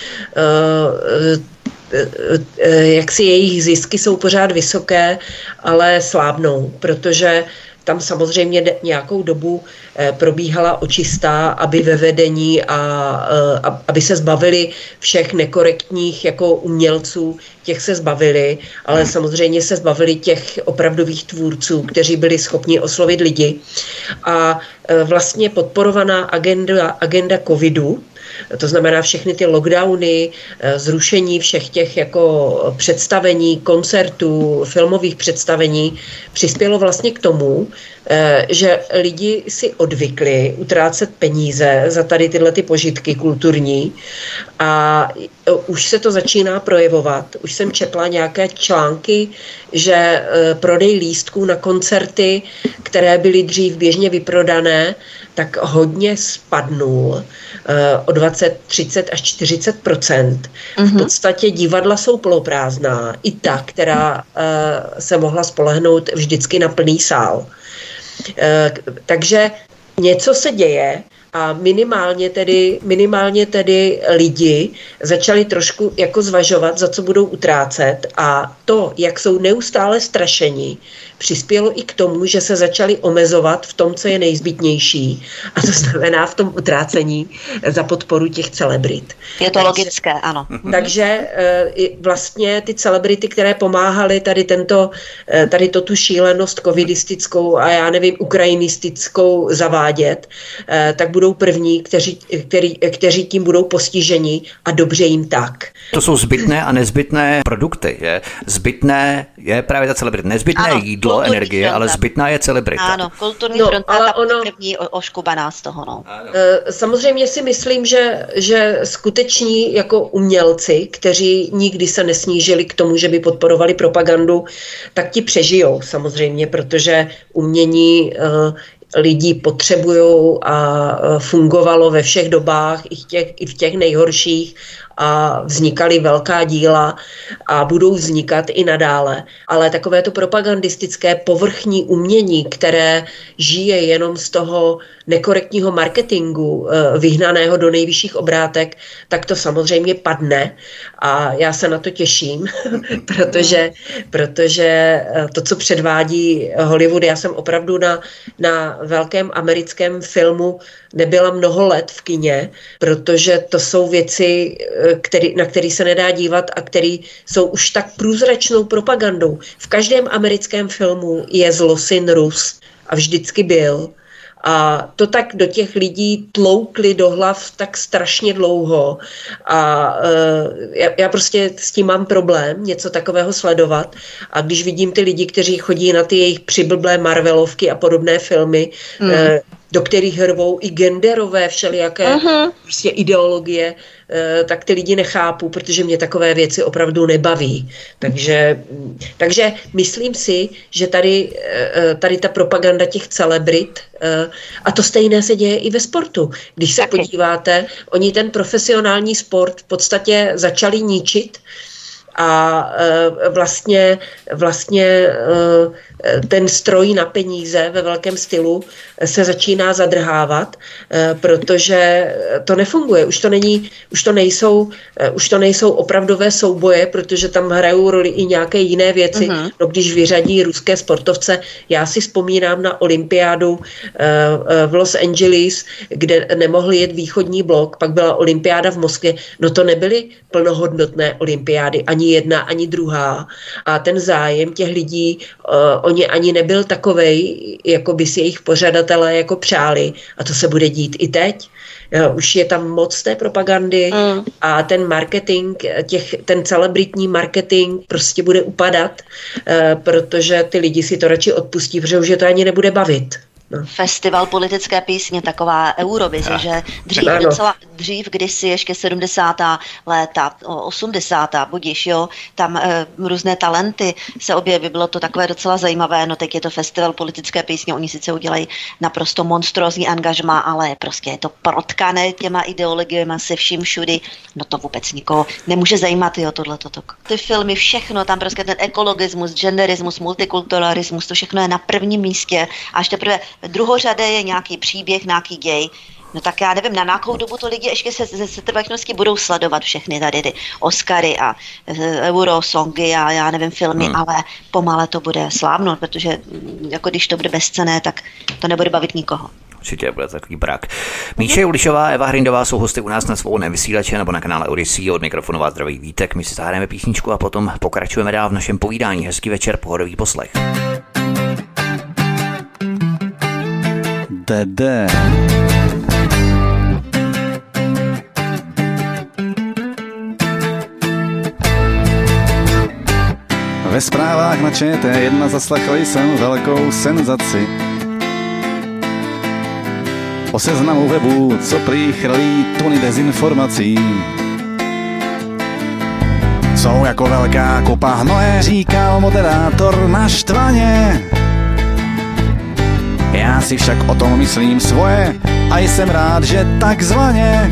Jaksi jejich zisky jsou pořád vysoké, ale slábnou, protože tam samozřejmě nějakou dobu probíhala očista, aby ve vedení a aby se zbavili všech nekorektních jako umělců, těch se zbavili, ale samozřejmě se zbavili těch opravdových tvůrců, kteří byli schopni oslovit lidi. A vlastně podporovaná agenda covidu, to znamená všechny ty lockdowny, zrušení všech těch jako představení, koncertů, filmových představení, přispělo vlastně k tomu, že lidi si odvykli utrácet peníze za tady tyhle ty požitky kulturní a už se to začíná projevovat. Už jsem četla nějaké články, že prodej lístků na koncerty, které byly dřív běžně vyprodané, tak hodně spadnul o 20, 30 až 40%. V podstatě divadla jsou poloprázdná, i ta, která se mohla spolehnout vždycky na plný sál. Takže něco se děje a minimálně tedy lidi začali trošku jako zvažovat, za co budou utrácet, a to, jak jsou neustále strašeni, přispělo i k tomu, že se začali omezovat v tom, co je nejzbytnější, a to znamená v tom utrácení za podporu těch celebrit. Je to logické, ano. Takže vlastně ty celebrity, které pomáhaly tady tu šílenost covidistickou a já nevím, ukrajinistickou zavádět, tak budou první, kteří tím budou postiženi, a dobře jim tak. To jsou zbytné a nezbytné produkty. Zbytné je právě ta celebrita. Nezbytné jídlo, energie, ale zbytná je celebrita. Ano, kulturní fronta, ale první oškubaná z toho. No. Samozřejmě si myslím, že skuteční jako umělci, kteří nikdy se nesnížili k tomu, že by podporovali propagandu, tak ti přežijou samozřejmě, protože umění lidi potřebujou a fungovalo ve všech dobách, i v těch nejhorších, a vznikaly velká díla a budou vznikat i nadále. Ale takové to propagandistické povrchní umění, které žije jenom z toho nekorektního marketingu vyhnaného do nejvyšších obrátek, tak to samozřejmě padne a já se na to těším, protože to, co předvádí Hollywood, já jsem opravdu na velkém americkém filmu nebyla mnoho let v kině, protože to jsou věci, na které se nedá dívat a které jsou už tak průzračnou propagandou. V každém americkém filmu je zlosin Rus a vždycky byl. A to tak do těch lidí tloukli do hlav tak strašně dlouho a já prostě s tím mám problém něco takového sledovat, a když vidím ty lidi, kteří chodí na ty jejich přiblblé Marvelovky a podobné filmy, do kterých hrvou i genderové všelijaké prostě ideologie, tak ty lidi nechápu, protože mě takové věci opravdu nebaví. Takže myslím si, že tady ta propaganda těch celebrit, a to stejné se děje i ve sportu. Když se podíváte, oni ten profesionální sport v podstatě začali ničit a vlastně ten stroj na peníze ve velkém stylu se začíná zadrhávat, protože to nefunguje. Už to nejsou opravdové souboje, protože tam hrajou roli i nějaké jiné věci. No, když vyřadí ruské sportovce, já si vzpomínám na olympiádu v Los Angeles, kde nemohli jet východní blok, pak byla olympiáda v Moskvě. No to nebyly plnohodnotné olympiády, ani jedna, ani druhá. A ten zájem těch lidí, oni ani nebyl takovej, jako by si jejich pořadatelé jako přáli. A to se bude dít i teď. Už je tam moc té propagandy a ten marketing, ten celebritní marketing prostě bude upadat, protože ty lidi si to radši odpustí, protože už je to ani nebude bavit. No. Festival politické písně, taková Eurovize, že dřív kdysi ještě 70. léta, 80. budiš, jo, tam různé talenty se objevily, bylo to takové docela zajímavé, no teď je to festival politické písně, oni sice udělají naprosto monstrózní angažmá, ale prostě je to protkané těma ideologiemi se vším všudy, no to vůbec nikoho nemůže zajímat, jo, tohleto. Ty filmy, všechno, tam prostě ten ekologismus, genderismus, multikulturalismus, to všechno je na prvním místě, až teprve druhořadé je nějaký příběh, nějaký děj. No tak já nevím, na nějakou dobu to lidi ještě se trvačnosti budou sledovat všechny tady ty Oscary a Eurosongy a já nevím, filmy, ale pomale to bude slávnout, protože jako když to bude bezcenné, tak to nebude bavit nikoho. Určitě bude takový brak. Míše Julišová, Eva Hrindová jsou hosty u nás na Svobodném vysílači nebo na kanále Odyssey. Od mikrofonu vás zdraví Vítek. My si zahrajeme písničku a potom pokračujeme dál v našem povídání. Hezký večer, pohodový poslech. Dede. Ve zprávách na ČT1 zaslechl jsem velkou senzaci. O seznamu webu, co prý chrlí tuny dezinformací. Jsou jako velká kopa hnoje, říkal moderátor naštvaně. Já si však o tom myslím svoje a jsem rád, že takzvaně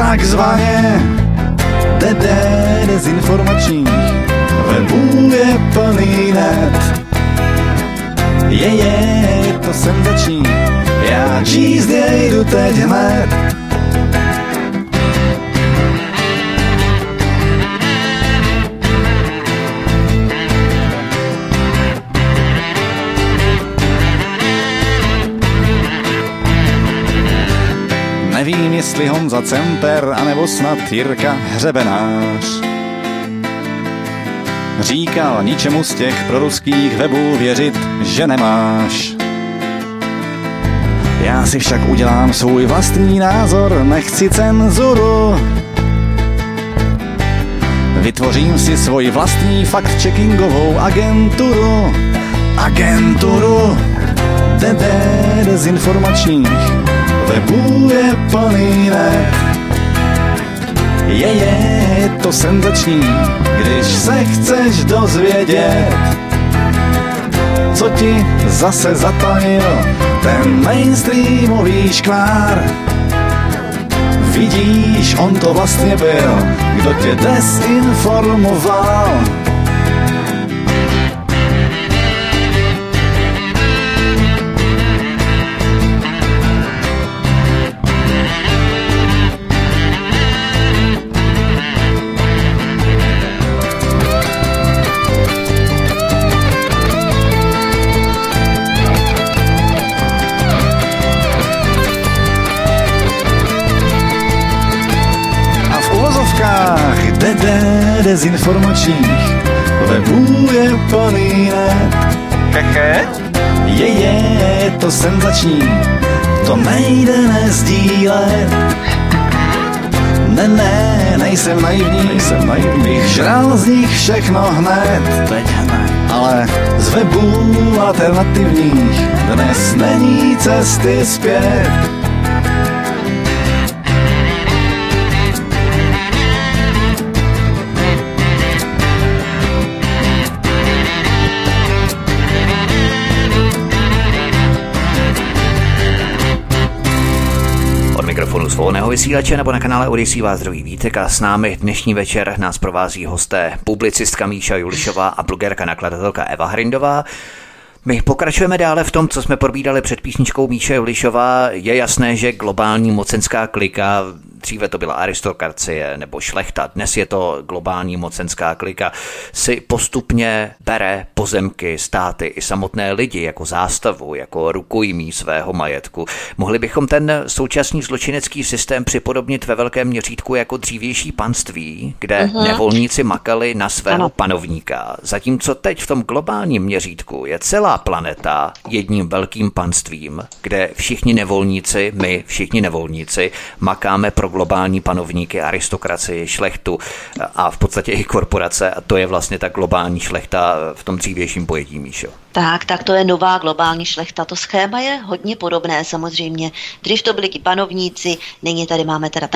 dezinformačních webů je plný net. Je to senzační, já číst jej jdu teď hned. Nevím, jestli Honza Cemper, anebo snad Jirka Hřebenář. Říkal, ničemu z těch proruských webů věřit, že nemáš. Já si však udělám svůj vlastní názor, nechci cenzuru. Vytvořím si svoji vlastní fact-checkingovou agenturu dezinformačních webů je plný net. Je to senzační, když se chceš dozvědět, co ti zase zatajil ten mainstreamový škvár. Vidíš, on to vlastně byl, kdo tě dezinformoval. Dezinformačních webů je plný net. Je to senzační, to nejde nezdílet. Nejsem naivní, bych žral z nich všechno hned. Ale z webů alternativních dnes není cesty zpět. Svobodného Svobodného vysílače nebo na kanále Odyssey vás zdraví Vítek a s námi dnešní večer nás provází hosté publicistka Míša Julišová a blogerka nakladatelka Eva Hrindová. My pokračujeme dále v tom, co jsme probídali před písničkou Míše Julišová. Je jasné, že globální mocenská klika, dříve to byla aristokracie nebo šlechta, dnes je to globální mocenská klika, si postupně bere pozemky, státy i samotné lidi jako zástavu, jako rukojmí svého majetku. Mohli bychom ten současný zločinecký systém připodobnit ve velkém měřítku jako dřívější panství, kde nevolníci makali na svého panovníka. Zatímco teď v tom globálním měřítku je celá planeta jedním velkým panstvím, kde všichni nevolníci, my všichni nevolníci, makáme pro globální panovníky, aristokracii, šlechtu a v podstatě i korporace, a to je vlastně ta globální šlechta v tom dřívějším pojetí, Míšo. Tak to je nová globální šlechta. To schéma je hodně podobné samozřejmě. Dřív to byli ti panovníci, nyní tady máme teda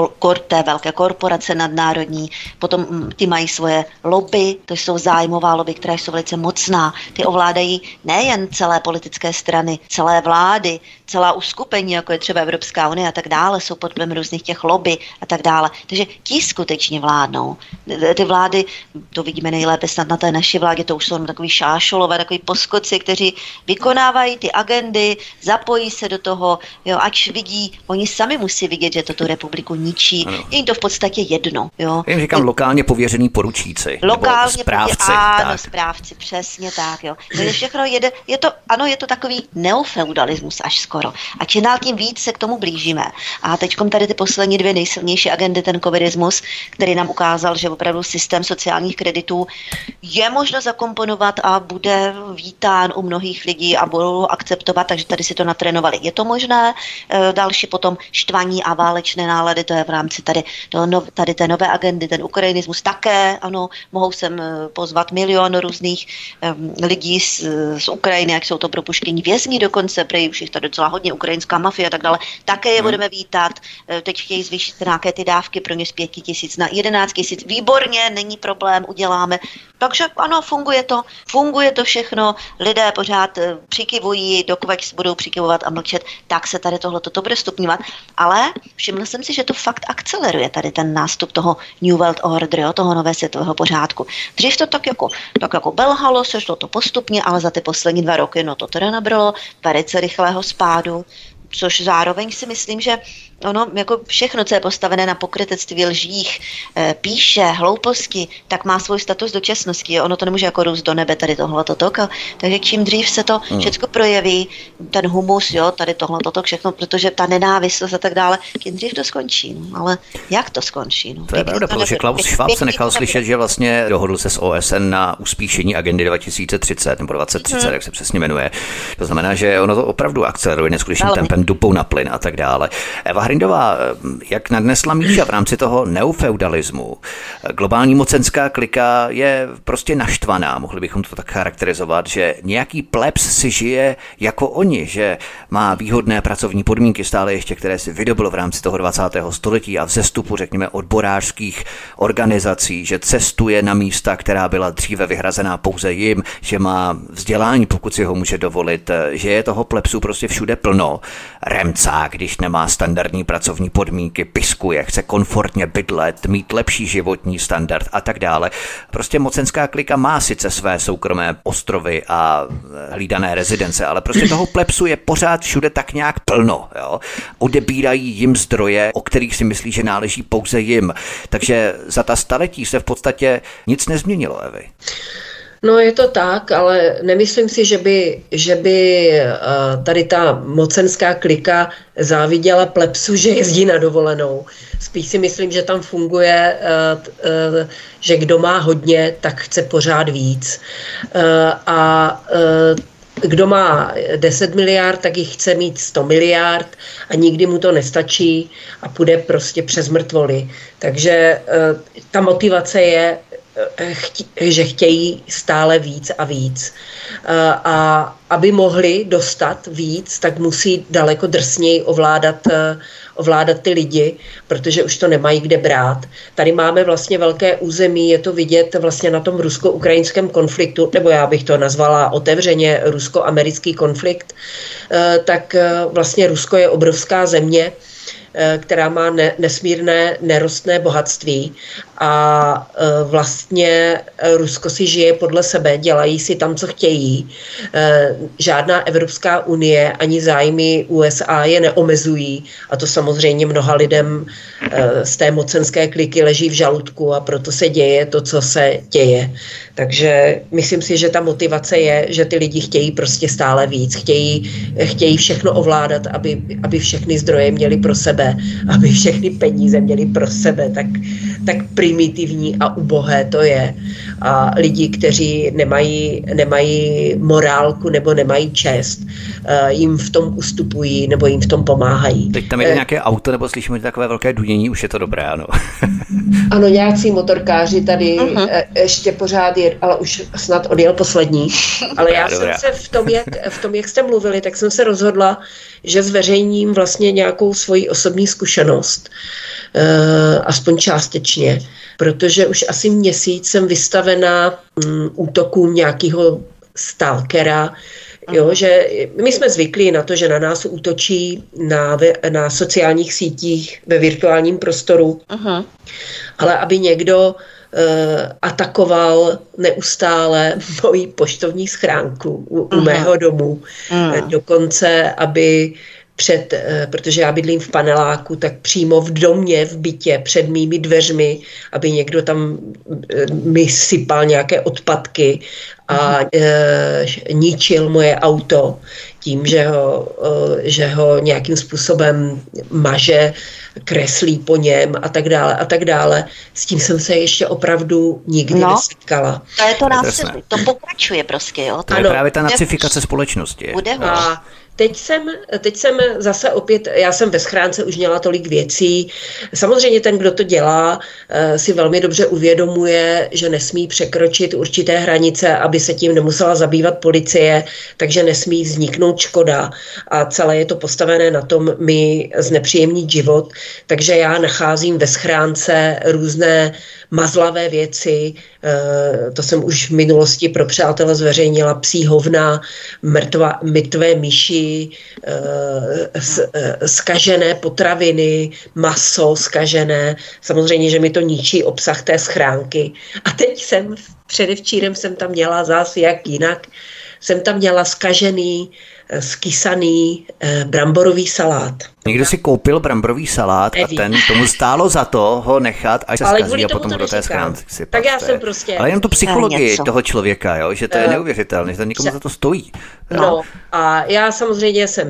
té velké korporace nadnárodní, potom ty mají svoje lobby, to jsou zájmová lobby, která jsou velice mocná. Ty ovládají nejen celé politické strany, celé vlády, celá uskupení, jako je třeba Evropská unie a tak dále, jsou pod vlivem různých těch lobby a tak dále. Takže ti skutečně vládnou. Ty vlády, to vidíme nejlépe snad na té naší vládě, to už jsou takový šášolové, takový poskoci, kteří vykonávají ty agendy, zapojí se do toho, jo, ať vidí, oni sami musí vidět, že to tu republiku ničí. Je jim to v podstatě jedno. Jo. Já jim říkám lokálně pověřený poručíci. Lokálně správci. Ano, správci, přesně tak. Jo. Takže všechno je to takový neofeudalismus až skoro. A čím dál tím víc se k tomu blížíme. A teďkom tady ty poslední dvě nejsilnější agendy, ten covidismus, který nám ukázal, že opravdu systém sociálních kreditů je možno zakomponovat a bude vítán u mnohých lidí a budou ho akceptovat, takže tady si to natrénovali. Je to možné? Další potom štvaní a válečné nálady, to je v rámci tady té nové agendy, ten ukrajinismus také, ano, mohou sem pozvat milion různých lidí z Ukrajiny, jak jsou to propuštění vězni dokonce, prej už jich to docela hodně, ukrajinská mafie a tak dále, také je budeme vítat. Teď chtějí zvýšit nějaké ty dávky pro ně z 5 000 na 11 000. Výborně, není problém, uděláme. Takže ano, funguje to všechno, lidé pořád přikivují, dokud budou přikivovat a mlčet, tak se tady toto bude stupňovat. Ale všiml jsem si, že to fakt akceleruje tady ten nástup toho New World Order, jo, toho nové světového pořádku. Dřív to tak jako belhalo, sešlo to postupně, ale za ty poslední 2 roky, no to teda nabralo velice rychlého spádu, což zároveň si myslím, že ono jako všechno, co je postavené na pokrytectví, lžích, píše, hlouposti, tak má svůj status dočasnosti. Ono to nemůže jako růst do nebe, tady tohle toto. Takže čím dřív se to všechno projeví, ten humus, jo, tady tohle toto všechno, protože ta nenávistnost a tak dále, tím dřív to skončí. No. Ale jak to skončí? No? To je pravda, protože Klaus Schwab se nechal slyšet, že vlastně dohodl se s OSN na uspíšení agendy 2030 nebo 2030, jak se přesně jmenuje. To znamená, že ono to opravdu akceleruje neskutečným tempem, dupou na plyn a tak dále. Eva Hrindová, jak nadnesla Míša v rámci toho neofeudalismu, globální mocenská klika je prostě naštvaná, mohli bychom to tak charakterizovat, že nějaký plebs si žije jako oni, že má výhodné pracovní podmínky stále ještě, které si vydobil v rámci toho 20. století a vzestupu, řekněme, odborářských organizací, že cestuje na místa, která byla dříve vyhrazená pouze jim, že má vzdělání, pokud si ho může dovolit, že je toho plebsu prostě všude plno. Remcá, když nemá standardní pracovní podmínky, piskuje, chce komfortně bydlet, mít lepší životní standard a tak dále. Prostě mocenská klika má sice své soukromé ostrovy a hlídané rezidence, ale prostě toho plebsu je pořád všude tak nějak plno. Jo? Odebírají jim zdroje, o kterých si myslí, že náleží pouze jim. Takže za ta staletí se v podstatě nic nezměnilo, Evi. No je to tak, ale nemyslím si, že by tady ta mocenská klika záviděla plebsu, že jezdí na dovolenou. Spíš si myslím, že tam funguje, že kdo má hodně, tak chce pořád víc. Kdo má 10 miliard, tak jich chce mít 100 miliard a nikdy mu to nestačí a půjde prostě přes mrtvoly. Takže ta motivace je, že chtějí stále víc a víc. A aby mohli dostat víc, tak musí daleko drsněji ovládat ty lidi, protože už to nemají kde brát. Tady máme vlastně velké území, je to vidět vlastně na tom rusko-ukrajinském konfliktu, nebo já bych to nazvala otevřeně rusko-americký konflikt, tak vlastně Rusko je obrovská země, která má nesmírné nerostné bohatství a vlastně Rusko si žije podle sebe, dělají si tam, co chtějí. Žádná Evropská unie ani zájmy USA je neomezují a to samozřejmě mnoha lidem z té mocenské kliky leží v žaludku a proto se děje to, co se děje. Takže myslím si, že ta motivace je, že ty lidi chtějí prostě stále víc, chtějí všechno ovládat, aby všechny zdroje měli pro sebe, aby všechny peníze měli pro sebe, tak primitivní a ubohé to je. A lidi, kteří nemají morálku nebo nemají čest, jim v tom ustupují nebo jim v tom pomáhají. Teď tam je nějaké auto nebo slyšíme takové velké dunění, už je to dobré, ano. Ano, nějací motorkáři tady ještě pořád ale už snad odjel poslední. Ale já jsem se v tom, jak jste mluvili, tak jsem se rozhodla, že zveřejním vlastně nějakou svoji osobní zkušenost. Aspoň částečně. Protože už asi měsíc jsem vystavená útokům nějakého stalkera. Jo, že my jsme zvyklí na to, že na nás útočí na sociálních sítích, ve virtuálním prostoru. Ale aby někdo atakoval neustále moji poštovní schránku u mého domu. Dokonce, aby protože já bydlím v paneláku, tak přímo v domě, v bytě, před mými dveřmi, aby někdo tam mi sypal nějaké odpadky a ničil moje auto tím, že ho nějakým způsobem maže, kreslí po něm a tak dále. S tím jsem se ještě opravdu nikdy nesetkala. To je to násilí, to pokračuje prostě, jo. To je právě ta nacifikace společnosti. A teď jsem zase opět, já jsem ve schránce už měla tolik věcí. Samozřejmě ten, kdo to dělá, si velmi dobře uvědomuje, že nesmí překročit určité hranice, aby se tím nemusela zabývat policie, takže nesmí vzniknout škoda a celé je to postavené na tom mi znepříjemnit život. Takže já nacházím ve schránce různé mazlavé věci, to jsem už v minulosti pro přátele zveřejnila, psí hovna, mrtvé myši, zkažené potraviny, maso zkažené, samozřejmě, že mi to ničí obsah té schránky. A teď předevčírem jsem tam měla zase jak jinak, jsem tam měla zkažený, skysaný bramborový salát. Někdo si koupil bramborový salát a tomu stálo za to ho nechat, až se zkazí a potom do té schránky sypat. Tak já jsem prostě... Ale jenom tu psychologii toho člověka, jo, že to je neuvěřitelné, že to nikomu za to stojí. No a já samozřejmě jsem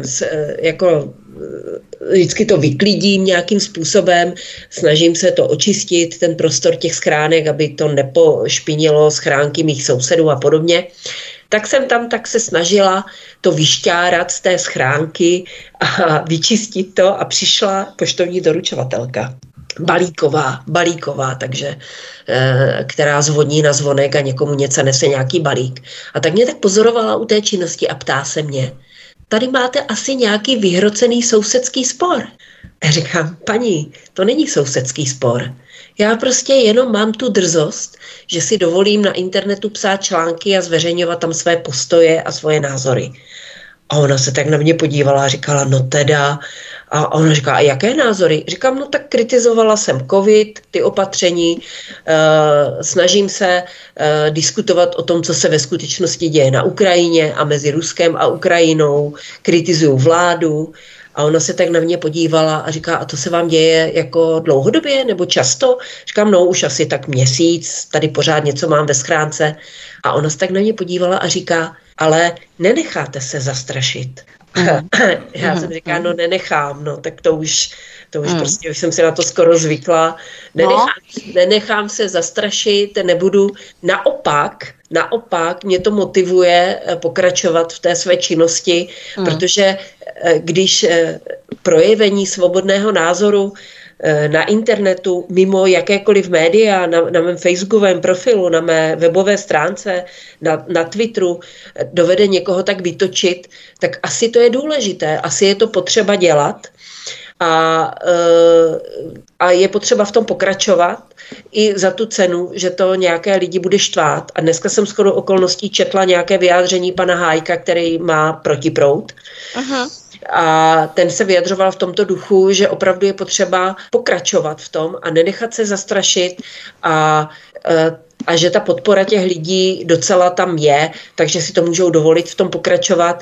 vždycky to vyklidím nějakým způsobem, snažím se to očistit, ten prostor těch schránek, aby to nepošpinilo schránky mých sousedů a podobně. Tak jsem tam se snažila to vyšťárat z té schránky a vyčistit to a přišla poštovní doručovatelka. Balíková, takže která zvoní na zvonek a někomu něco nese nějaký balík. A tak mě tak pozorovala u té činnosti a ptá se mě, tady máte asi nějaký vyhrocený sousedský spor. A říkám, paní, to není sousedský spor. Já prostě jenom mám tu drzost, že si dovolím na internetu psát články a zveřejňovat tam své postoje a svoje názory. A ona se tak na mě podívala a říkala, no teda. A ona říká, a jaké názory? Říkám, no tak kritizovala jsem covid, ty opatření, snažím se diskutovat o tom, co se ve skutečnosti děje na Ukrajině a mezi Ruskem a Ukrajinou, kritizuju vládu. A ona se tak na mě podívala a říká, a to se vám děje jako dlouhodobě nebo často? Říkám, no už asi tak měsíc, tady pořád něco mám ve schránce. A ona se tak na mě podívala a říká, ale nenecháte se zastrašit. Já jsem říkala, no nenechám, no tak to už prostě už jsem si na to skoro zvykla. Nenechám se zastrašit, nebudu. Naopak mě to motivuje pokračovat v té své činnosti, protože když projevení svobodného názoru na internetu, mimo jakékoliv média, na mém facebookovém profilu, na mé webové stránce, na Twitteru, dovede někoho tak vytočit, tak asi to je důležité, asi je to potřeba dělat. A je potřeba v tom pokračovat i za tu cenu, že to nějaké lidi bude štvát. A dneska jsem shodou okolností četla nějaké vyjádření pana Hájka, který má protiproud. Aha. A ten se vyjadřoval v tomto duchu, že opravdu je potřeba pokračovat v tom a nenechat se zastrašit a že ta podpora těch lidí docela tam je, takže si to můžou dovolit v tom pokračovat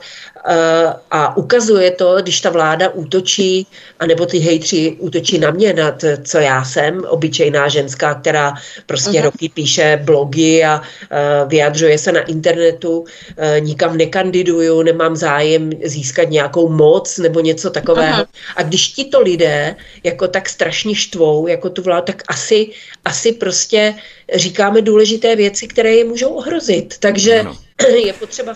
a ukazuje to, když ta vláda útočí, anebo ty hejtři útočí na mě, na to, co já jsem, obyčejná ženská, která prostě roky píše blogy a vyjadřuje se na internetu, nikam nekandiduju, nemám zájem získat nějakou moc nebo něco takového. A když tito lidé jako tak strašně štvou, jako tu vládu, tak asi prostě říkáme důležité věci, které je můžou ohrozit. Takže je potřeba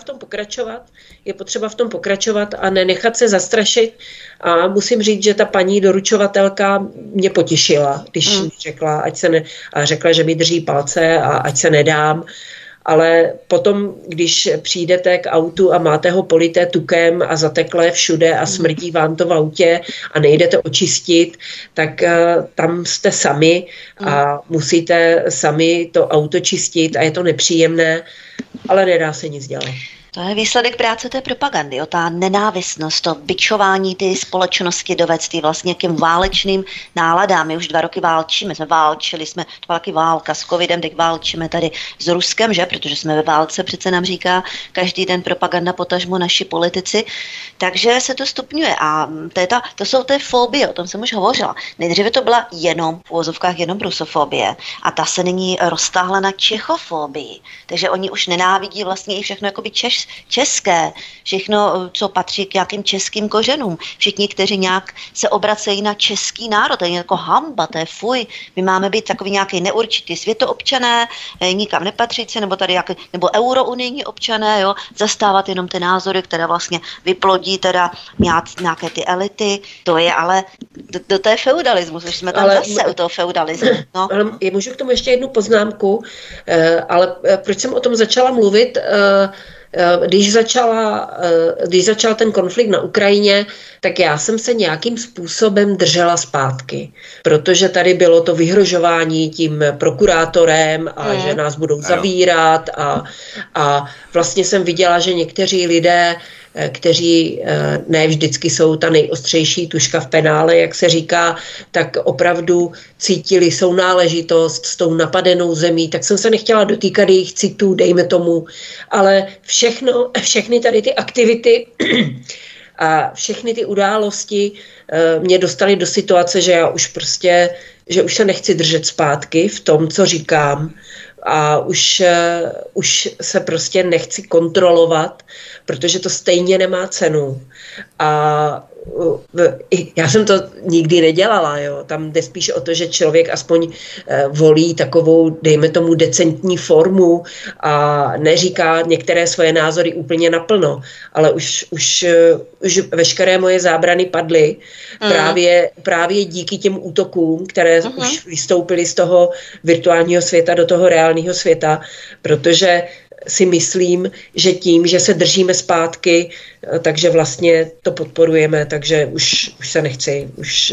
v tom pokračovat a nenechat se zastrašit. A musím říct, že ta paní doručovatelka mě potěšila, když řekla, řekla, že mi drží palce a ať se nedám. Ale potom, když přijdete k autu a máte ho polité tukem a zateklé všude a smrdí vám to v autě a nejdete očistit, tak tam jste sami a musíte sami to auto čistit a je to nepříjemné, ale nedá se nic dělat. To je výsledek práce té propagandy, ta nenávistnost, to bičování ty společnosti dovedství vlastně k těm válečným náladám. My už 2 roky válčíme, jsme 2 roky válka s covidem, teď válčíme tady s Ruskem, že? Protože jsme ve válce, přece nám říká každý den propaganda, potažmo naši politici, takže se to stupňuje a to jsou té fobie, o tom jsem už hovořila. Nejdříve to byla jenom v uvozovkách jenom rusofobie a ta se nyní roztáhla na čechofobii, takže oni už nenávidí vlastně i všechno jakoby české, všechno, co patří k nějakým českým kořenům. Všichni, kteří nějak se obracejí na český národ, to je jako hamba, to je fuj. My máme být takový nějaký neurčitý světoobčané, nikam nepatřící, nebo tady nebo eurounijní občané, jo, zastávat jenom ty názory, které vlastně vyplodí teda nějaké ty elity. To je ale do té feudalismu, už jsme tam zase u toho feudalismu. No. Ale můžu k tomu ještě jednu poznámku, ale proč jsem o tom začala mluvit? Když začal ten konflikt na Ukrajině, tak já jsem se nějakým způsobem držela zpátky, protože tady bylo to vyhrožování tím prokurátorem a že nás budou zavírat a vlastně jsem viděla, že někteří lidé, kteří ne vždycky jsou ta nejostřejší tuška v penále, jak se říká, tak opravdu cítili sounáležitost s tou napadenou zemí, tak jsem se nechtěla dotýkat jejich citů, dejme tomu, ale všechny tady ty aktivity a všechny ty události mě dostaly do situace, že já už se nechci držet zpátky v tom, co říkám, a už se prostě nechci kontrolovat, protože to stejně nemá cenu. A já jsem to nikdy nedělala, jo. Tam jde spíš o to, že člověk aspoň volí takovou, dejme tomu, decentní formu a neříká některé svoje názory úplně naplno, ale už veškeré moje zábrany padly právě díky těm útokům, které už vystoupily z toho virtuálního světa do toho reálného světa, protože si myslím, že tím, že se držíme zpátky, takže vlastně to podporujeme, takže už se nechci,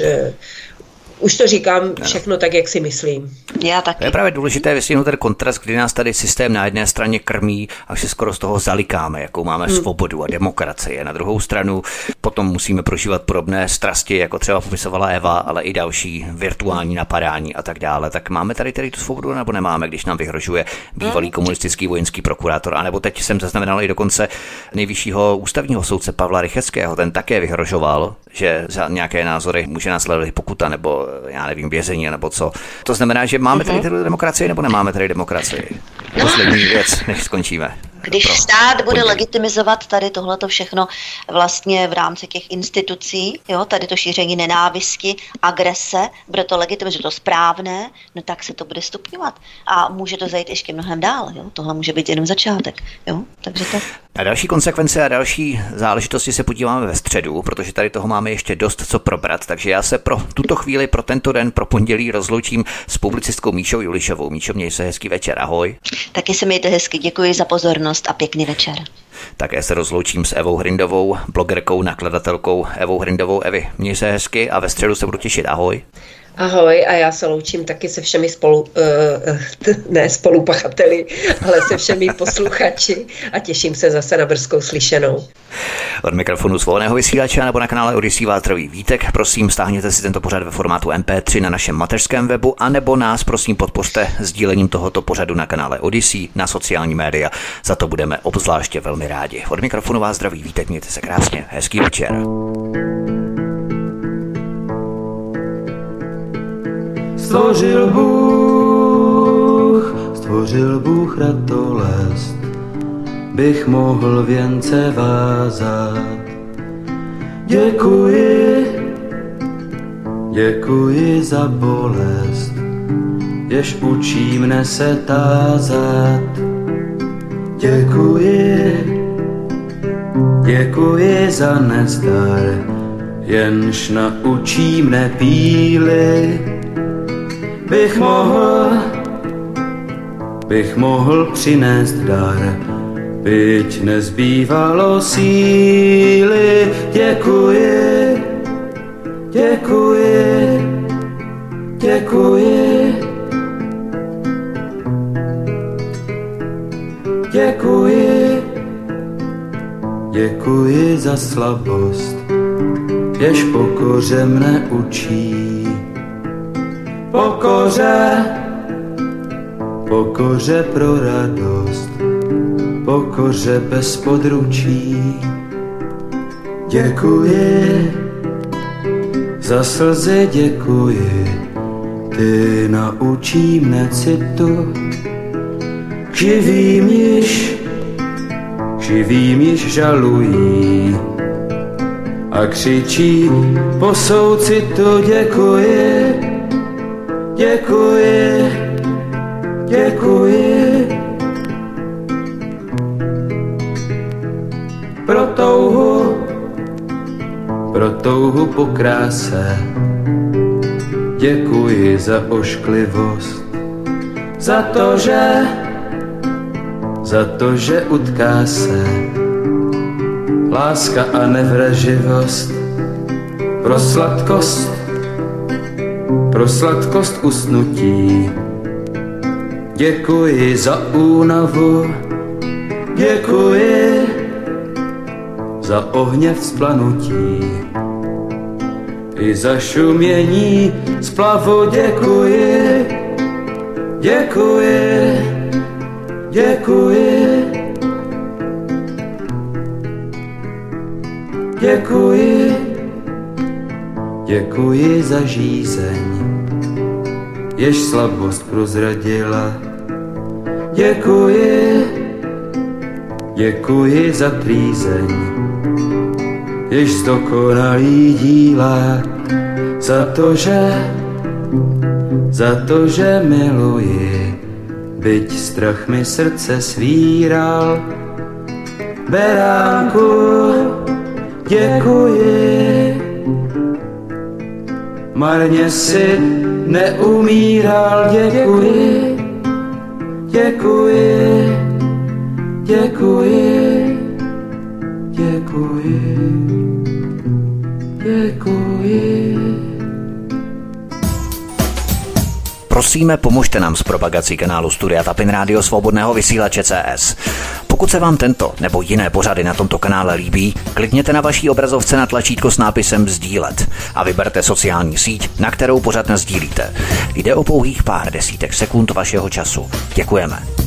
už to říkám všechno tak, jak si myslím. Já taky. To je právě důležité vysvětlit ten kontrast, kdy nás tady systém na jedné straně krmí, až se skoro z toho zalikáme, jakou máme svobodu a demokracii. Na druhou stranu potom musíme prožívat podobné strasti, jako třeba popisovala Eva, ale i další virtuální napadání a tak dále. Tak máme tady tu svobodu nebo nemáme, když nám vyhrožuje bývalý komunistický vojenský prokurátor, anebo teď jsem zaznamenal i dokonce nejvyššího ústavního soudce Pavla Rycheckého, ten také vyhrožoval, že za nějaké názory může následovat pokuta nebo já nevím, vězení nebo co. To znamená, že máme tady demokracii nebo nemáme tady demokracii? Poslední věc, než skončíme. Když stát bude legitimizovat tady tohleto všechno vlastně v rámci těch institucí, jo, tady to šíření nenávisti, agrese, bude to legitimizovat, to správné, no tak se to bude stupňovat. A může to zajít ještě mnohem dál, jo. Tohle může být jenom začátek, jo. Takže to... A další konsekvence a další záležitosti se podíváme ve středu, protože tady toho máme ještě dost co probrat, takže já se pro tuto chvíli, pro tento den, pro pondělí rozloučím s publicistkou Míšou Julišovou. Míšo, měj se hezký večer, ahoj. Taky se mějte hezky, děkuji za pozornost a pěkný večer. Také se rozloučím s Evou Hrindovou, blogerkou, nakladatelkou Evou Hrindovou. Evi, měj se hezky a ve středu se budu těšit. Ahoj. Ahoj, a já se loučím taky se všemi spolupachateli, ale se všemi posluchači a těším se zase na brzkou slyšenou. Od mikrofonu Svobodného vysílače nebo na kanále Odyssey vás zdraví Vítek. Prosím, stáhněte si tento pořad ve formátu MP3 na našem mateřském webu, anebo nás prosím podpořte sdílením tohoto pořadu na kanále Odyssey na sociální média. Za to budeme obzvláště velmi rádi. Od mikrofonu vás zdraví Vítek, mějte se krásně, hezký večer. Stvořil Bůh ratolest, bych mohl věnce vázat. Děkuji za bolest, jež učí mne se tázat. Děkuji za nezdar, jenž naučí mne píly. Bych mohl přinést dar, byť nezbývalo síly. Děkuji za slabost, jež pokoře mne učí. Pokoře pro radost, pokoře bez područí. Děkuji za slzy, děkuji, ty naučí mne citu. Živým již žalují a křičí po soucitu. Děkuji pro touhu po kráse. Děkuji za ošklivost, za to, že utká se láska a nevraživost. Pro sladkost usnutí. Děkuji za únavu, děkuji za ohně vzplanutí i za šumění splavu. Děkuji za žízeň, jež slabost prozradila. Děkuji za trýzeň, jež zdokonalí díla. Za to, že miluji, byť strach mi srdce svíral. Beránku, děkuji, marně si neumíral. Děkuji. Prosíme, pomožte nám s propagací kanálu Studia Tapin Rádio Svobodného vysílače CS. Pokud se vám tento nebo jiné pořady na tomto kanále líbí, klikněte na vaší obrazovce na tlačítko s nápisem sdílet a vyberte sociální síť, na kterou pořad nasdílíte. Jde o pouhých pár desítek sekund vašeho času. Děkujeme.